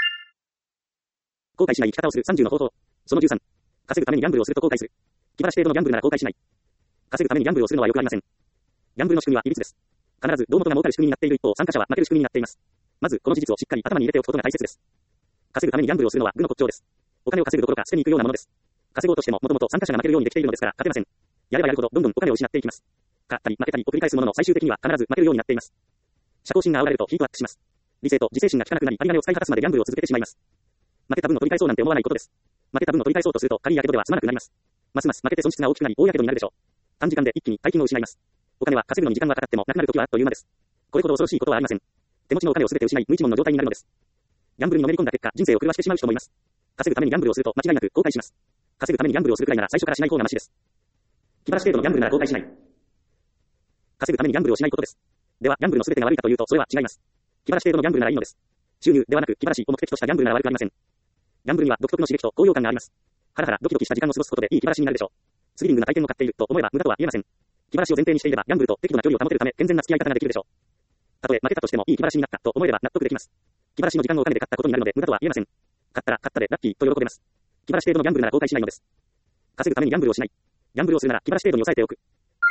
後悔しない生き方をするさんじゅうの方法。そのじゅうさん。稼ぐためにギャンブルをすると後悔する。気晴らし程度のギャンブルなら後悔しない。稼ぐためにギャンブルをするのはよくありません。ギャンブルの仕組みは歪です。必ず胴元が儲かる仕組みになっている一方、参加者は負ける仕組みになっています。まずこの事実をしっかり頭に入れておくことが大切です。稼ぐためにギャンブルをするのは愚の骨頂です。お金を稼ぐどころか捨てに行くようなものです。稼ごうとしてももともと参加者が負けるようにできているのですから勝てません。やればやるほどどんどんお金を失っていきます。勝ったり負けたりを繰り返すものの最終的には必ず負けるようになっています。社交心が煽られるとヒートアップします。理性と自制心が効かなくなり有り金を使い果たすまでギャンブルを続けてしまいます。負けた分を取り返そうなんて思わないことです。負けた分を取り返そうとすると借りやけどでは済まなくなります。ますます負けて損失が大きくなり大やけどになるでしょう。短時間で一気に大金を失います。お金は稼ぐのに時間がかかってもなくなるときはあっという間です。これほど恐ろしいことはありません。手持ちのお金をすべて失い無一文の状態になるのです。ギャンブルにのめり込んだ結果人生を狂わしてしまう人もいます。稼ぐためにギャンブルをすると間違いなく後悔します。稼ぐためにギャンブルをするくらいなら最初からしない方がマシです。気晴らし程度のギャンブルなら後悔しない。稼ぐためにギャンブルをしないことです。ではギャンブルの全てが悪いかというとそれは違います。気晴らし程度のギャンブルならいいのです。収入ではなく気晴らしを目的としたギャンブルなら悪くありません。ギャンブルには独特の刺激と高揚感があります。ハラハラドキドキした時間を過ごすことでいい気晴らしになるでしょう。スリリングな体験を買っていると思えば無駄とは言えません。気晴らしを前提にしていればギャンブルと適度な距離を保てるため健全な付き合い方ができるでしょう。たとえ負けたとしてもいい気晴らしになったと思えれば納得できます。気晴らしの時間をお金で買ったことになるので無駄とは言えません。買ったら買ったでラッキーと喜べます。気晴らし程度のギャンブルなら後悔しないのです。稼ぐためにギャンブルをしない。ギャンブルをするなら気晴らし程度に抑えておく。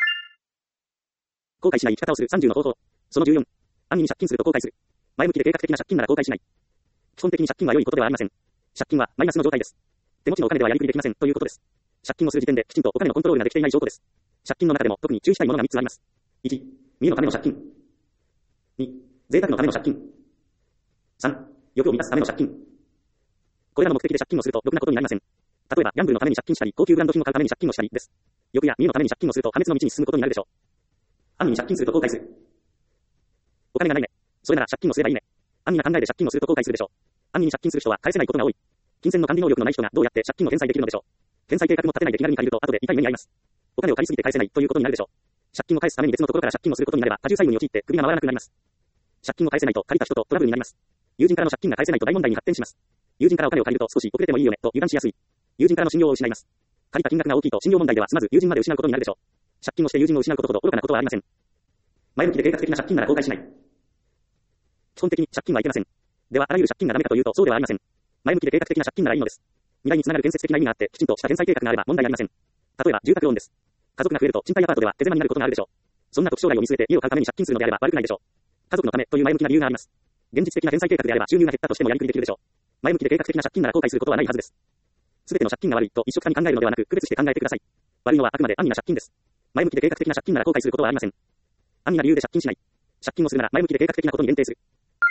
後悔しない生き方をするさんじゅうの方法。そのじゅうよん。安易に借金すると後悔する。前向きで計画的な借金なら後悔しない。基本的に借金は良いことではありません。借金はマイナスの状態です。手持ちのお金ではやりくりできませんということです。借金をする時点できちんとお金のコントロールができていない証拠です。借金の中でも特に注意したいものがみっつあります。いち、見栄のための借金。に、贅沢のための借金。 さん、欲を満たすための借金。これらの目的で借金をするとろくなことになりません。例えば、ギャンブルのために借金したり、高級ブランド品を買うために借金をしたりです。欲や見栄のために借金をすると破滅の道に進むことになるでしょう。安易に借金すると後悔する。お金がないね。それなら借金をすればいいね。安易な考えで借金をすると後悔するでしょう。安易に借金する人は返せないことが多い。金銭の管理能力のない人がどうやって借金を返済できるのでしょう。返済計画も立てないで気軽に借りると後で痛い目に遭います。お金を借りすぎて返せないということになるでしょう。借金を返すために別のところから借金をすることになれば多重債務に陥って首が回らなくなります。借金を返せないと借りた人とトラブルになります。友人からの借金が返せないと大問題に発展します。友人からお金を借りると少し遅れてもいいよねと油断しやすい。友人からの信用を失います。借りた金額が大きいと信用問題では済まず友人まで失うことになるでしょう。借金をして友人を失うことほど愚かなことはありません。前向きで計画的な借金なら後悔しない。基本的に借金はいけません。ではあらゆる借金がダメかというとそうではありません。前向きで計画的な借金ならいいのです。未来につながる建設的な意味があってきちんとした返済計画があれば問題ありません。例えば住宅ローンです。家族が増えると賃貸アパートでは手狭になることがあるでしょう。そんな時将来を見据えて家を買うために借金するのであれば悪くないでしょう。家族のためという前向きな理由があります。現実的な返済計画であれば収入が減ったとしてもやりくりできるでしょう。前向きで計画的な借金なら後悔することはないはずです。すべての借金が悪いと一緒くたに考えるのではなく区別して考えてください。悪いのはあくまで安易な借金です。前向きで計画的な借金なら後悔することはありません。安易な理由で借金しない。借金をするなら前向きで計画的なことに限定する。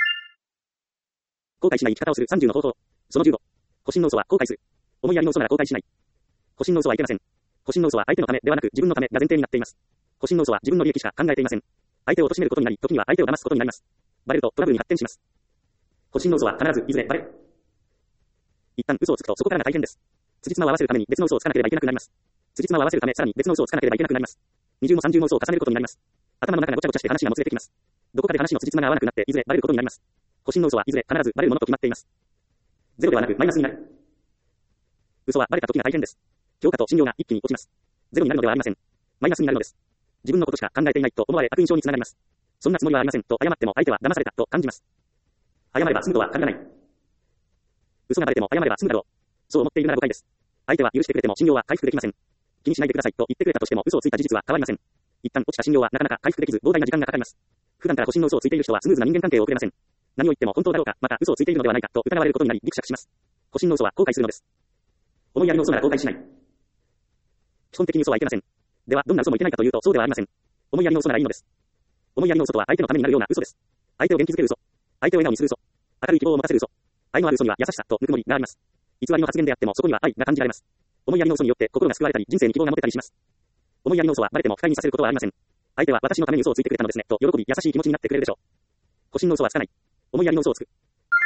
後悔しない生き方をするさんじゅうの方法。そのじゅうご。保身の嘘は後悔する。思いやりの嘘なら後悔しない。保身の嘘はいけません。保身の嘘は相手のためではなく自分のためが前提になっています。保身の嘘は自分の利益しか考えていません。相手を貶めることになり、時には相手を騙すことになります。バレるとトラブルに発展します。保身の嘘は必ずいずれバレる。一旦嘘をつくとそこからが大変です。辻褄を合わせるために別の嘘をつかなければいけなくなります。辻褄を合わせるためさらに別の嘘をつかなければいけなくなります。二重も三重も嘘を重ねることになります。頭の中がごちゃごちゃして話がもつれてきます。どこかで話の辻褄が合わなくなっていずれバレることになります。保身の嘘はいずれ必ずバレるものと決まっています。ゼロではなくマイナスになる。嘘はバレた時が大変です。評価と信用が一気に落ちます。ゼロになるのではありません。マイナスになるのです。自分のことしか考えていないと思われ悪印象につながります。そんなつもりはありませんと謝っても相手は騙されたと感じます。謝れば済むとは限らない。嘘がバレても謝れば済むだろう。そう思っているなら誤解です。相手は許してくれても信用は回復できません。気にしないでくださいと言ってくれたとしても嘘をついた事実は変わりません。一旦落ちた信用はなかなか回復できず膨大な時間がかかります。普段から保身の嘘をついている人はスムーズな人間関係を送れません。何を言っても本当だろうか、また嘘をついているのではないかと疑われることになりギクシャクします。保身の嘘は後悔するのです。思いやりの嘘なら後悔しない。基本的に嘘はいけません。ではどんな嘘もいけないかというとそうではありません。思いやりの嘘ならいいのです。思いやりの嘘とは相手のためになるような嘘です。相手を元気づける嘘。相手を笑顔にする嘘。明るい希望を持たせる嘘。愛のある嘘には優しさとぬくもりがあります。偽りの発言であってもそこには愛が感じられます。思いやりの嘘によって心が救われたり人生に希望が持てたりします。思いやりの嘘はバレても不快にさせることはありません。相手は私のために嘘をついてくれたのですねと喜び優しい気持ちになってくれるでしょう。保身の嘘はつかない。思いやりの嘘をつく。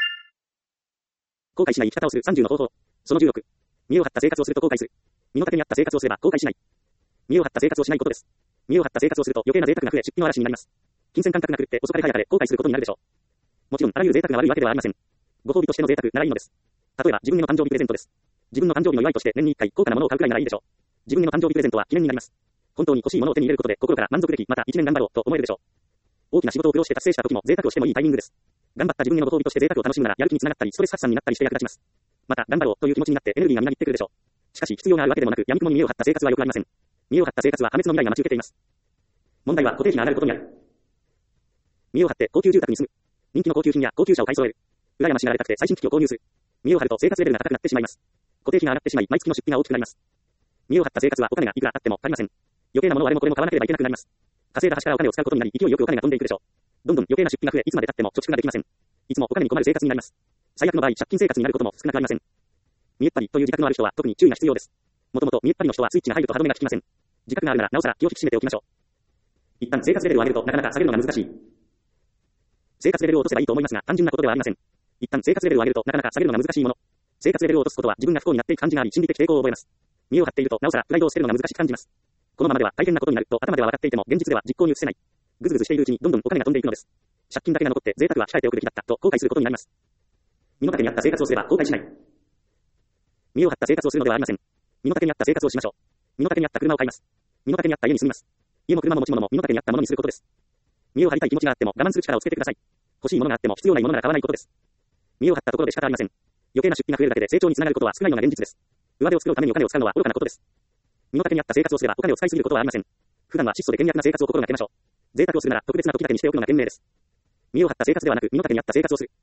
後悔しない生き方をするさんじゅうの方法。そのじゅうろく。見栄を張った生活をすると後悔する。身の丈に合った生活をすれば後悔しない。見栄を張った生活をしないことです。見栄を張った生活をすると余計な贅沢が増え出費の嵐になります。金銭感覚が狂って遅かれ早かれ後悔することになるでしょう。もちろんあらゆる贅沢が悪いわけではありません。ご褒美としての贅沢ならいいのです。例えば自分への誕生日プレゼントです。自分の誕生日の祝いとして年にいっかい高価なものを買うくらいならいいでしょう。自分への誕生日プレゼントは記念になります。本当に欲しいものを手に入れることで心から満足でき、また一年頑張ろうと思えるでしょう。大きな仕事を苦労して達成した時も贅沢をしてもいいタイミングです。頑張った自分へのご褒美として贅沢を楽しむならやる気につながったりストレス発散になったりして役立ちます。また頑張ろうという気持ちになってエネルギーがみなぎってくるでしょう。しかし必要があるわけでもなく闇雲に見栄を張った生活は良くありません。見栄を張った生活は破滅の未来が待ち受けています。問題は固定費が上がることにある。見栄を張って高級住宅に住む。人気の高級品や高級車を買い揃える。羨ましがられたくて最新機器を購入する。見栄を張ると生活レベルが高くなってしまいます。固定費が上がってしまい毎月の出費が大きくなります。見栄を張った生活はお金がいくらあっても足りません。余計なものをあれもこれも買わなければいけなくなります。稼いだ端からお金を使うことになり勢いよくお金が飛んでいくでしょう。どんどん余計な出費が増えいつまで経っても貯蓄ができません。いつもお金に困る生活になります。最悪の場合借金生活になることも少なくありません。見えっ張りという自覚のある人は特に注意が必要です。もともと見えっ張りの人はスイッチが入ると歯止めが効きません。自覚があるならなおさら気を引き締めておきましょう。一旦生活レベルを上げるとなかなか下げるのが難しい。生活レベルを落とせばいいと思いますが単純なことではありません。一旦生活レベルを上げるとなかなか下げるのが難しいもの。生活レベルを落とすことは自分が不幸になっていく感じがあり心理的抵抗を覚えます。見栄を張っているとなおさらプライドを捨てるのが難しく感じます。このままでは大変なことになると頭では分かっていても現実では実行に移せない。ぐずぐずしているうちにどんどんお金が飛んでいくのです。借金だけが残って贅沢は控えておくべきだったと後悔することになります。身の丈に合った生活をすれば後悔しない。見栄を張った生活をするのではありません。身の丈に合った生活をしましょう。身の丈に合った車を買います。身の丈に合った家に住みます。家も車も持ち物も身の丈に合ったものにすることです。見栄を張りたい気持ちがあっても我慢する力をつけてください。欲しいものがあっても必要ないものなら買わないことです。見栄を張ったところで仕方ありません。余計な出費が増えるだけで成長につながることは少ないのが現実です。上手を作るためにお金を使うのは愚かなことです。身の丈に合った生活をすればお金を使いすぎることはありません。普段は質素で倹約な生活を心がけましょう。贅沢をするなら特別な時だけにしておくのが賢明です。見栄を張った生活ではなく身の丈に合った生活をする。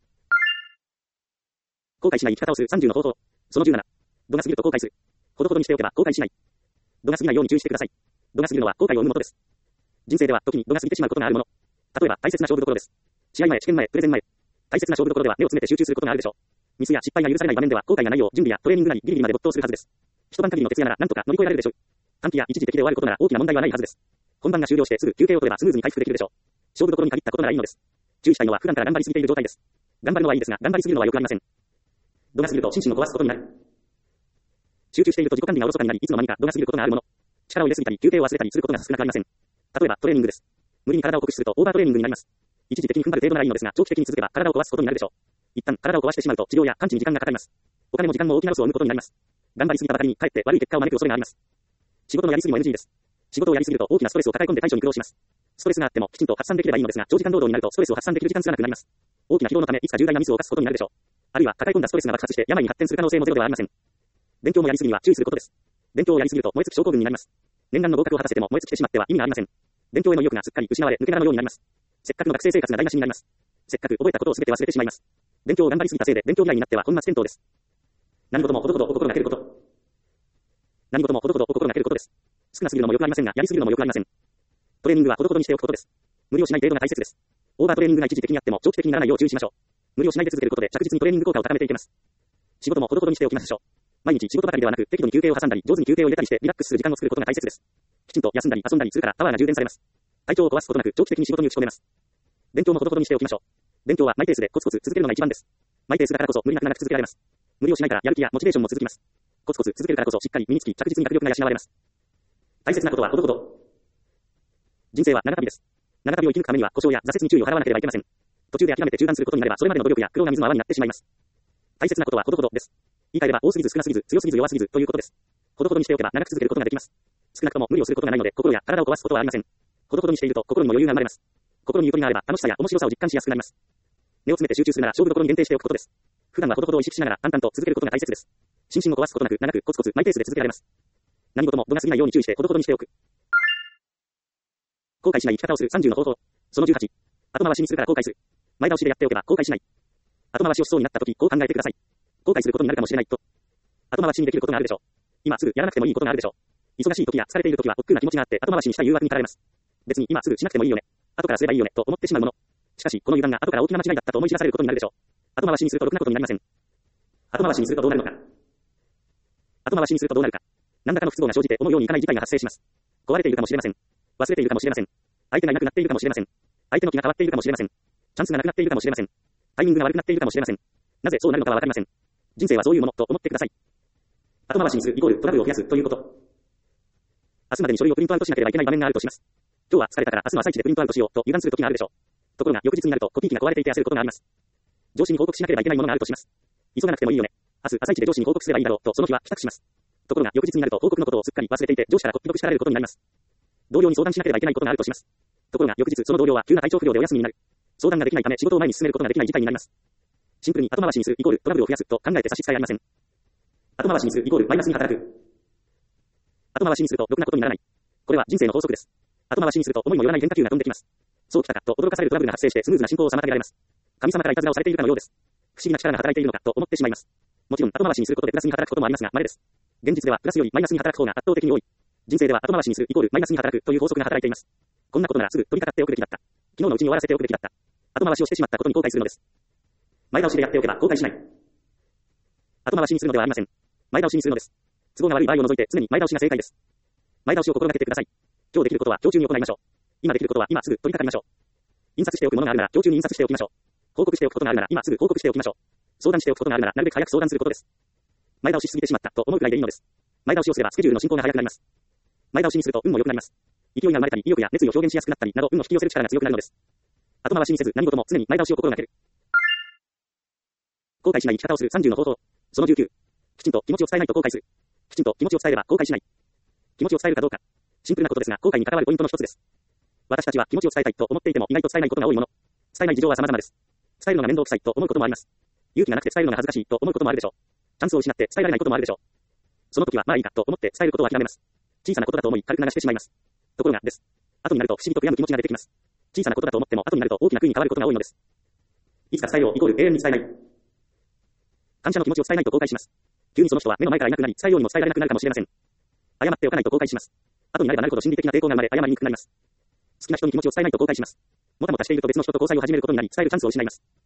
後悔しない生き方をするさんじゅうの方法。そのじゅうなな。度が過ぎると後悔する。ほどほどにしておけば後悔しない。度が過ぎないように注意してください。度が過ぎるのは後悔を生むものです。人生では時に度が過ぎてしまうことがあるもの。例えば大切な勝負どころです。試合前、試験前、プレゼン前。 大切な勝負どころでは目を詰めて集中することがあるでしょう。ミスや失敗が許されない場面では後悔がないよう準備やトレーニングなりギリギリまで没頭するはずです。一晩限りの徹夜なら何とか乗り越えられるでしょう。短期や一時的で終わることなら大きな問題はないはずです。本番が終了してすぐ休憩を取ればスムーズに回復できるでしょう。勝負どころに限ったことならいいのです。注意したいのは普段から頑張りすぎている状態です。頑張るのはいいですが、頑張りすぎるのは良くありません。度が過ぎると心身を壊すことになる。集中していると自己管理がおろそかになり、いつの間にか度が過ぎることがあるもの。力を入れすぎたり、休憩を忘れたりすることが少なくありません。例えば、トレーニングです。無理に体を酷使するとオーバートレーニングになります。一時的に踏ん張る程度ならいいのですが、長期的に続けば体を壊すことになるでしょう。一旦体を壊してしまうと治療や完治に時間がかかります。お金も時間も大きなロスを生むことになります。頑張りすぎたばかりにかえって悪い結果を招く恐れがあります。仕事のやりすぎも エヌジー です。仕事をやりすぎると大きなストレスを抱え込んで対処に苦労します。ストレスがあってもきちんと発散できればいいのですが、長時間労働になるとストレスを発散できる時間少なくなります。大きな疲労のためいつか重大なミスを犯すことになるでしょう。あるいは抱え込んだストレスが爆発して病に発展する可能性もゼロではありません。勉強もやりすぎには注意することです。勉強をやりすぎると燃え尽き症候群になります。念願の合格を果たせても燃え尽きてしまっては意味がありません。勉強への意欲がすっかり失われ抜け殻のようになります。せっかくの学生生活が台無しになります。せっかく覚えたことを全て忘れてしまいます。勉強を頑張りすぎたせいで勉強嫌いになっては本末転倒です。何事もほどほどお心がけること。何事もほどほどお心がけることです。少なすぎるのも良くありませんが、やりすぎるのも良くありません。トレーニングはほどほどにしておくことです。無理をしない程度が大切です。オーバートレーニングが一時的にあっても長期的にならないよう注意しましょう。無理をしないで続けることで着実にトレーニング効果を高めていけます。仕事もほどほどにしておきましょう。毎日仕事ばかりではなく適度に休憩を挟んだり上手に休憩を入れたりしてリラックスする時間を作ることが大切です。きちんと休んだり遊んだりするからパワーが充電されます。体調を壊すことなく長期的に仕事に打ち込めます。勉強もほどほどにしておきましょう。勉強はマイペースでコツコツ続けるのが一番です。マイペースだからこそ無理なく長く続けられます。無理をしないからやる気やモチベーションも続きます。コツコツ続けるからこそしっかり身につき着実に学力が養われます。大切なことはほどほど。人生は長旅です。長旅を生き抜くためには故障や挫折に注意を払わなければいけません。途中で諦めて中断することになればそれまでの努力や苦労が水の泡になってしまいます。大切なことはほどほどです。言い換えれば多すぎず少なすぎず強すぎず弱すぎずということです。ほどほどにしておけば長く続けることができます。少なくとも無理をすることがないので心や体を壊すことはありません。ほどほどにしていると心にも余裕が生まれます。心にゆとりがあれば楽しさや面白さを実感しやすくなります。目を詰めて集中するなら勝負どころに限定しておくことです。普段はほどほどを意識しながら淡々と続けることが大切です。心身を壊すことなく長くコツコツマイペースで続けられます。何事も度が過ぎないように注意してほどほどにしておく。後悔しない生き方をするさんじゅうの方法。そのじゅうはち。後回しにするから後悔する。前倒しでやっておけば後悔しない。後回しをしそうになった時こう考えてください。後悔することになるかもしれないと。後回しにできることがあるでしょう。今すぐやらなくてもいいことがあるでしょう。忙しい時や疲れている時は億劫な気持ちがあって後回しにした誘惑に駆られます。別に今すぐしなくてもいいよね。後からすればいいよねと思ってしまうもの。しかしこの油断が後から大きな間違いだったと思い知らされることになるでしょう。後回しにするとろくなことになりません。後回しにするとどうなるのか。後回しにするとどうなるか。何らかの不都合が生じて思うようにいかない事態が発生します。壊れているかもしれません。忘れているかもしれません。相手がいなくなっているかもしれません。相手の気が変わっているかもしれません。チャンスがなくなっているかもしれません。タイミングが悪くなっているかもしれません。なぜそうなるのかはわかりません。人生はそういうものと思ってください。後回しにするイコールトラブルを増やすということ。明日までに書類をプリントアウトしなければいけない場面があるとします。今日は疲れたから明日の朝一でプリントアウトしようと油断する時があるでしょう。ところが翌日になるとコピー機が壊れていて焦ることがあります。上司に報告しなければいけないものがあるとします。急がなくてもいいよね。明日朝一で上司に報告すればいいだろうとその日は帰宅します。ところが翌日になると報告のことをすっかり忘れていて上司からこっぴどく叱られることになります。同僚に相談しなければいけないことがあるとします。ところが翌日その同僚は急な体調不良でお休みになる。相談ができないため仕事を前に進めることができない事態になります。シンプルに後回しにするイコールトラブルを増やすと考えて差し支えありません。後回しにするイコールマイナスに働く。後回しにするとろくなことにならない。これは人生の法則です。後回しにすると思いもよらない変化球が飛んできます。そうきたかと驚かされるトラブルが発生してスムーズな進行を妨げられます。神様からいたずらをされているかのようです。不思議な力が働いているのかと思ってしまいます。もちろん後回しにすることでプラスに働くこともありますが稀です。現実ではプラスよりマイナスに働く方が圧倒的に多い。人生では後回しにするイコールマイナスに働くという法則が働いています。こんなことならすぐ取り掛かっておくべきだった。昨日のうちに終わらせておくべきだった。後回しをしてしまったことに後悔するのです。前倒しでやっておけば後悔しない。後回しにするのではありません。前倒しにするのです。都合が悪い場合を除いて常に前倒しが正解です。前倒しを心がけてください。今日できることは今日中に行いましょう。今できることは今すぐ取り掛かりましょう。印刷しておくものがあるなら今日中に印刷しておきましょう。報告しておくことがあるなら今すぐ報告しておきましょう。相談しておくことがあるならなるべく早く相談することです。前倒ししすぎてしまったと思うくらいでいいのです。前倒しをすればスケジュールの進行が早くなります。前倒しにすると運も良くなります。勢いが生まれたり意欲や熱意を表現しやすくなったりなど運を引き寄せる力が強くなるのです。後回しにせず何事も常に前倒しを心がける。後悔しない生き方をするさんじゅうの方法。そのじゅうきゅう。きちんと気持ちを伝えないと後悔する。きちんと気持ちを伝えれば後悔しない。気持ちを伝えるかどうか。シンプルなことですが後悔に関わるポイントの一つです。私たちは気持ちを伝えたいと思っていても意外と伝えないことが多いもの。伝えない事情は様々です。伝えるのが面倒くさいと思うこともあります。勇気がなくて伝えるのが恥ずかしいと思うこともあるでしょう。チャンスを失って伝えられないこともあるでしょう。その時はまあいいかと思って伝えることを諦めます。小さなことだと思い軽く流してしまいます。ところがです。後になると不思議と悔やむ気持ちが出てきます。小さなことだと思っても後になると大きな悔いに変わることが多いのです。いつか伝えようイコール永遠に伝えない。感謝の気持ちを伝えないと後悔します。急にその人は目の前からいなくなり伝えようにも伝えられなくなるかもしれません。謝っておかないと後悔します。後になればなるほど心理的な抵抗が生まれ謝りにくくなります。好きな人に気持ちを伝えないと後悔します。もたもたしていると別の人と交際を始めることになり伝えるチャンスを失います。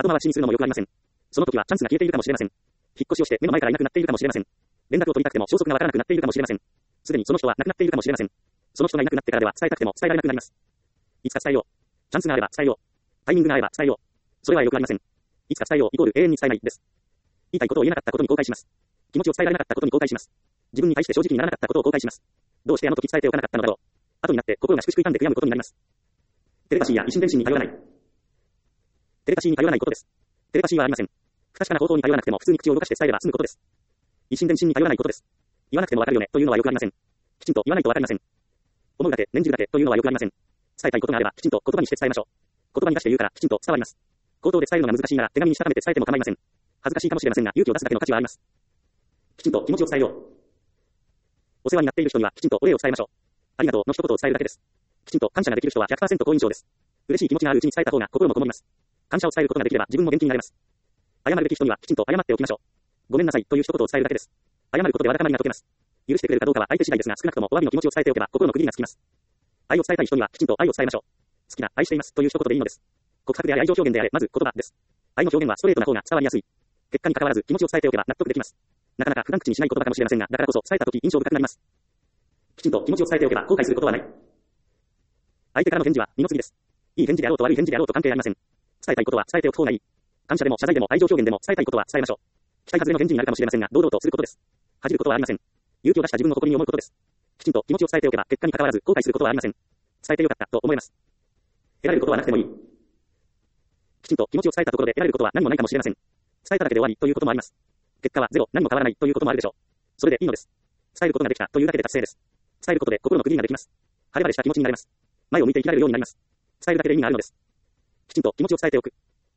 後回しにするのもよくありません。その時はチャンスが消えているかもしれません。引っ越しをして目の前からいなくなっているかもしれません。連絡を取りたくても消息がわからなくなっているかもしれません。すでにその人は亡くなっているかもしれません。その人がいなくなってからでは伝えたくても伝えられなくなります。いつか伝えよう。チャンスがあれば伝えよう。タイミングが合えば伝えよう。それはよくありません。いつか伝えようイコール永遠に伝えないです。言いたいことを言えなかったことに後悔します。気持ちを伝えられなかったことに後悔します。自分に対して正直にならなかったことを後悔します。どうしてあの時伝えておかなかったのだろう。後になって心が粛々傷んで悔やむことになります。テレパシーや維心伝心に頼らない。テレパシーに頼らないことです。テレパシーはありません。不確かな方法に頼らなくても普通に口を動かして伝えれば済むことです。維心伝心に頼らないことです。言わなくてもわかるよねというのはよくありません。きちんと言わないとわかりません。思うだけ、念じるだけというのはよくありません。伝えたいことがあればきちんと言葉にして伝えましょう。言葉に出して言うからきちんと伝わります。口頭で伝えるのが難しいなら手紙にしたためて伝えても構いません。恥ずかしいかもしれませんが勇気を出すだけの価値はあります。きちんと気持ちを伝えよう。お世話になっている人にはきちんとお礼を伝えましょう。ありがとうの一言を伝えるだけです。きちんと感謝ができる人は ひゃくパーセント 好印象です。嬉しい気持ちがあるうちに伝えた方が心もこもります。感謝を伝えることができれば自分も元気になれます。謝るべき人にはきちんと謝っておきましょう。ごめんなさいという一言を伝えるだけです。謝ることでわだかまりが解けます。許してくれるかどうかは相手次第ですが少なくともお詫びの気持ちを伝えておけば心の区切りがつきます。愛を伝えたい人にはきちんと愛を伝えましょう。好きな、愛していますという一言でいいのです。告白であれ愛情表現であれまず言葉です。愛の表現はストレートな方が伝わりやすい。結果に関わらず気持ちを伝えておけば納得できます。なかなか普段口にしない言葉かもしれませんが、だからこそ伝えた時印象深くなります。きちんと気持ちを伝えておけば後悔することはない。相手からの返事は二の次です。いい返事であろうと悪い返事であろうと関係ありません。伝えたいことは伝えておく方がいい。感謝でも謝罪でも愛情表現でも伝えたいことは伝えましょう。期待外れの返事になるかもしれませんが、堂々とすることです。恥じることはありません。勇気を出した自分の誇りに思うことです。きちんと気持ちを伝えておけば結果に関わらず後悔することはありません。伝えてよかったと思います。得られることはなくてもいい。きちんと気持ちを伝えたところで得られることは何もないかもしれません。伝えただけで終わりということもあります。結果はゼロ、何も変わらないということもあるでしょう。それでいいのです。伝えることができたというだけで達成です。伝えることで心の区切りができます。晴れ晴れした気持ちになれます。前を向いて生きられるようになります。伝えるだけで意味があるのです。きちんと気持ちを伝えておく。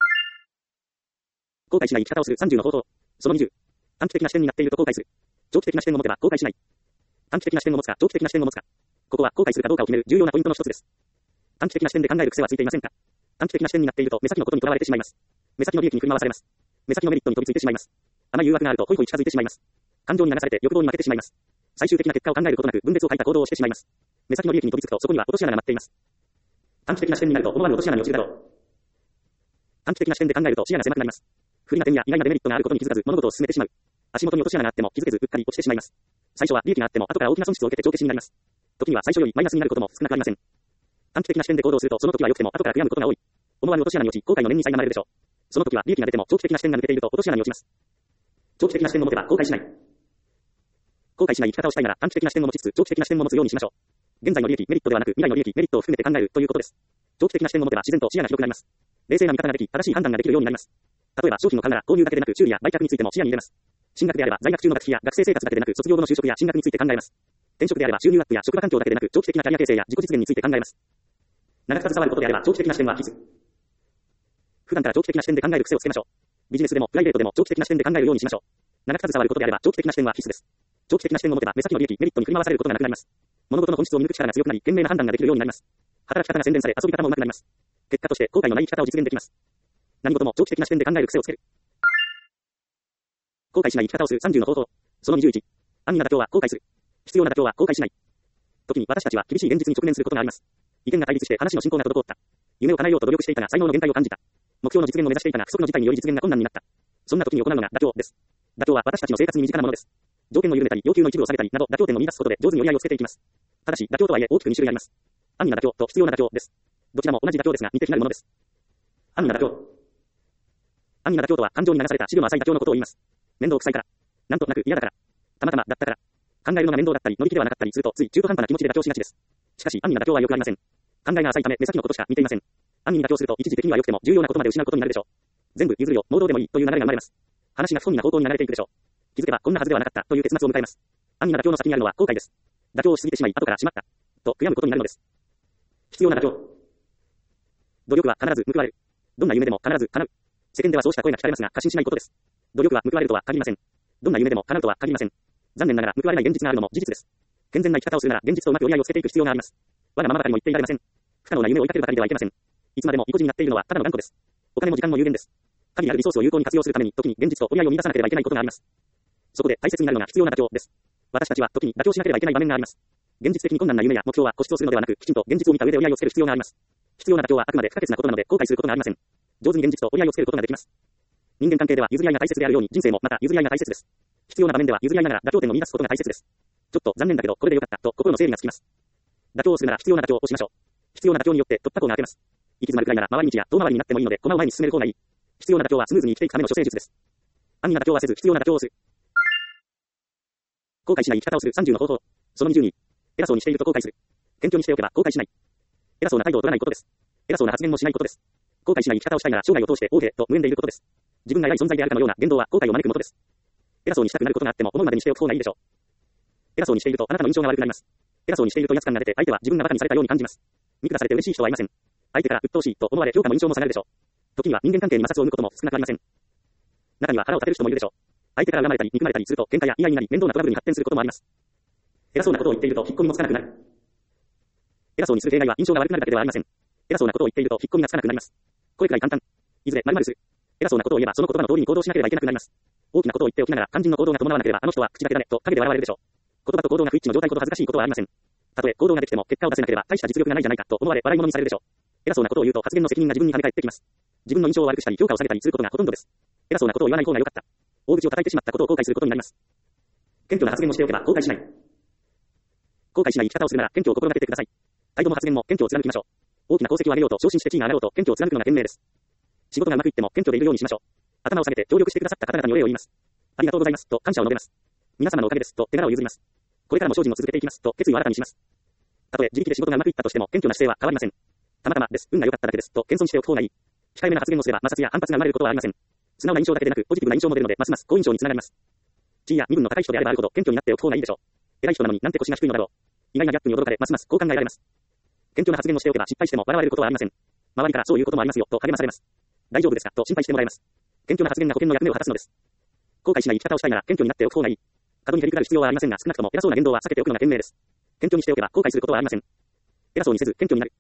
後悔しない生き方をするさんじゅうの方法。そのにじゅう。短期的な視点になっていると後悔する。長期的な視点を持てば後悔しない。短期的な視点を持つか長期的な視点を持つか。ここは後悔するかどうかを決める重要なポイントの一つです。短期的な視点で考える癖はついていませんか？短期的な視点になっていると目先のことにとらわれてしまいます。目先の利益に振り回されます。目先のメリットに飛びついてしまいます。甘い誘惑があるとホイホイ近づいてしまいます。感情に流されて欲望に負けてしまいます。最終的な結果を考えることなく分別を欠いた行動をしてしまいます。目先の利益に飛びつくとそこには落とし穴が待っています。短期的な視点になると思わぬ落とし穴に落ちるだろう。短期的な視点で考えると視野が狭くなります。不利な点や意外なデメリットがあることに気づかず物事を進めてしまう。足元に落とし穴があっても気づけずうっかり落ちてしまいます。最初は利益があっても後から大きな損失を受けて帳消しになります。時には最初よりマイナスになることも少なくありません。短期的な視点で行動するとその時は良くても後から悔やむことが多い。思わぬ落とし穴に落ち後悔の念に苛まれるでしょう。その時は利益が出ても長期的な視点が抜けていると落とし穴に落ちます。長期的な視点を持てば後悔しない。後悔しない生き方をしたいなら短期的な視点を持ちつつ長期的な視点を持つようにしましょう。現在の利益、メリットではなく未来の利益、メリットを含めて考えるということです。長期的な視点を持てば自然と視野が広くなります。冷静な見方ができ、正しい判断ができるようになります。例えば商品を買うなら購入だけでなく修理や売却についても視野に入れます。進学であれば在学中の学費や学生生活だけでなく卒業後の就職や進学について考えます。転職であれば収入アップや職場環境だけでなく長期的なキャリア形成や自己実現について考えます。長く携わることであれば長期的な視点は必須。普段から長期的な視点で考える癖をつけましょう。ビジネスでもプライベートでも長期的な視点で考えるようにしましょう。長く携わることであれば長期的な視点は必須です。長期的な視点を持てば目先の利益、メリットに振り回されることがなくなります。物事の本質を見抜く力が強くなり、賢明な判断ができるようになります。働き方が洗練され、遊び方も上手くなります。結果として後悔のない生き方を実現できます。何事も長期的な視点で考える癖をつける。後悔しない生き方をするさんじゅうの方法。そのにじゅういち。安易な妥協は後悔する。必要な妥協は後悔しない。時に私たちは厳しい現実に直面することがあります。意見が対立して話の進行が滞った。夢を叶えようと努力していたが才能の限界を感じた。目標の実現を目指していたが不測の事態により実現が困難になった。そんな時に行うのが妥協です。妥協は私たちの生活に身近なものです。条件を緩めたり、要求の一部を下げたりなど妥協点を見出すことで上手に折り合いをつけていきます。ただし、妥協とはいえ大きくに種類あります。安易な妥協と必要な妥協です。どちらも同じ妥協ですが似て非なるものです。安易な妥協。安易な妥協とは感情に流された資料の浅い妥協のことを言います。面倒くさいから。なんとなく嫌だから。たまたまだったから。考えるのが面倒だったり乗り気ではなかったりするとつい中途半端な気持ちで妥協しがちです。しかし安易な妥協はよくありません。考えが浅いため目先のことしか見ていません。安易に妥協すると一時的には良くても重要なことまで失うことになるでしょう。全部譲るよ、盲導でもいいという流れが生まれます。話が不本意な方向に流れていくでしょう。気づけばこんなはずではなかったという結末を迎えます。安易な妥協の先にあるのは後悔です。妥協をしすぎてしまい後からしまったと悔やむことになるのです。必要な妥協。努力は必ず報われる。どんな夢でも必ず叶う。世間ではそうした声が聞かれますが過信しないことです。努力は報われるとは限りません。どんな夢でも叶うとは限りません。残念ながら報われない現実があるのも事実です。健全な生き方をするなら現実とうまく折り合いをつけていく必要があります。わがままばかりも言っていられません。不可能な夢を追いかけるばかりではいけません。いつまでも意固地になっているのはただの頑固です。お金も時間も有限です。限りあるリソースを有効に活用するために時に現実と折り合いを見出さなければいけないことがあります。そこで大切になるのが必要な妥協です。私たちは時に妥協しなければいけない場面があります。現実的に困難な夢や目標は固執をするのではなく、きちんと現実を見た上で折り合いをつける必要があります。必要な妥協はあくまで不可欠なことなので後悔することがありません。 上手に現実と折り合いをつけることができます。人間関係では譲り合いが大切であるように、人生もまた譲り合いが大切です。必要な場面では譲り合いながら妥協点を見出すことが大切です。ちょっと残念だけどこれでよかったと心の整理がつきます。妥協をするなら必要な妥協をしましょう。必要な妥協によって突破口が開けます。行き詰まるくらいなら回り道や遠回りになってもいいので駒を前に進める方がいい。必要な妥協はスムーズに生きていくための処世術です。安易な妥協はせず必要な妥協をする。後悔しない生き方をするさんじゅうの方法。そのにじゅうに。偉そうにしていると後悔する。謙虚にしておけば後悔しない。偉そうな態度を取らないことです。偉そうな発言もしないことです。後悔しない生き方をしたいなら生涯を通して大手と無縁でいることです。自分が偉い存在であるかのような言動は後悔を招くものです。偉そうにしたくなることがあっても思うまでにしておく方がいいでしょう。偉そうにしているとあなたの印象が悪くなります。偉そうにしていると威圧感が出て相手は自分が馬鹿にされたように感じます。見下されて嬉しい人はいません。相手から鬱陶しいと思われ評価も印象も下がるでしょう。時には人間関係に摩擦を生むことも少なくありません。中には腹を立てる人もいるでしょう。相手から恨まれたり憎まれたりすると喧嘩や言い合いになり面倒なトラブルに発展することもあります。偉そうなことを言っていると引っ込みもつかなくなる。偉そうにする弊害は印象が悪くなるだけではありません。偉そうなことを言っていると引っ込みがつかなくなります。これくらい簡単。いずれ〇〇する。偉そうなことを言えばその言葉の通りに行動しなければいけなくなります。大きなことを言っておきながら肝心の行動が伴わなければあの人は口だけだねと陰で笑われるでしょう。言葉と行動が不一致の状態ほど恥ずかしいことはありません。たとえ行動ができても結果を出せなければ大した実力がないじゃないかと思われ笑い物にされるでしょう。偉そうなことを言うと発言の責任が自分に跳ね返ってきます。自分の印象を悪くしたり評価を下げたりすることがほとんどです。偉そうなことを言わない方が良かった。大口を叩いてしまったことを後悔することになります。謙虚な発言をしておけば後悔しない。後悔しない生き方をするなら謙虚を心がけてください。態度も発言も謙虚を貫きましょう。大きな功績を上げようと昇進して地位が上がろうと謙虚を貫くのが賢明です。仕事がうまくいっても謙虚でいるようにしましょう。頭を下げて協力してくださった方々にお礼を言います。ありがとうございますと感謝を述べます。皆様のおかげですと手柄を譲ります。これからも精進を続けていきますと決意を新たにします。たとえ自力で仕事がうまくいったとしても謙虚な姿勢は変わりません。たまたまです、運が良かっただけですと謙遜しておく方がいい。控えめな発言をすれば摩擦や反発が生まれることはありません。素直な印象だけでなくポジティブな印象も出るのでますます好印象につながります。地位や身分の高い人であればあるほど謙虚になっておく方がいいでしょう。偉い人なのになんて腰が低いのだろう。意外なギャップに驚かれますますこう考えられます。謙虚な発言をしておけば失敗しても笑われることはありません。周りからそういうこともありますよと励まされます。大丈夫ですかと心配してもらえます。謙虚な発言が保険の役目を果たすのです。後悔しない生き方をしたいなら謙虚になっておく方がいい。過度にへりくだる必要はありませんが少なくとも偉そうな言動は避けておくのが賢明です。謙虚にしておけば後悔することはありません。偉そうにせず謙虚になる。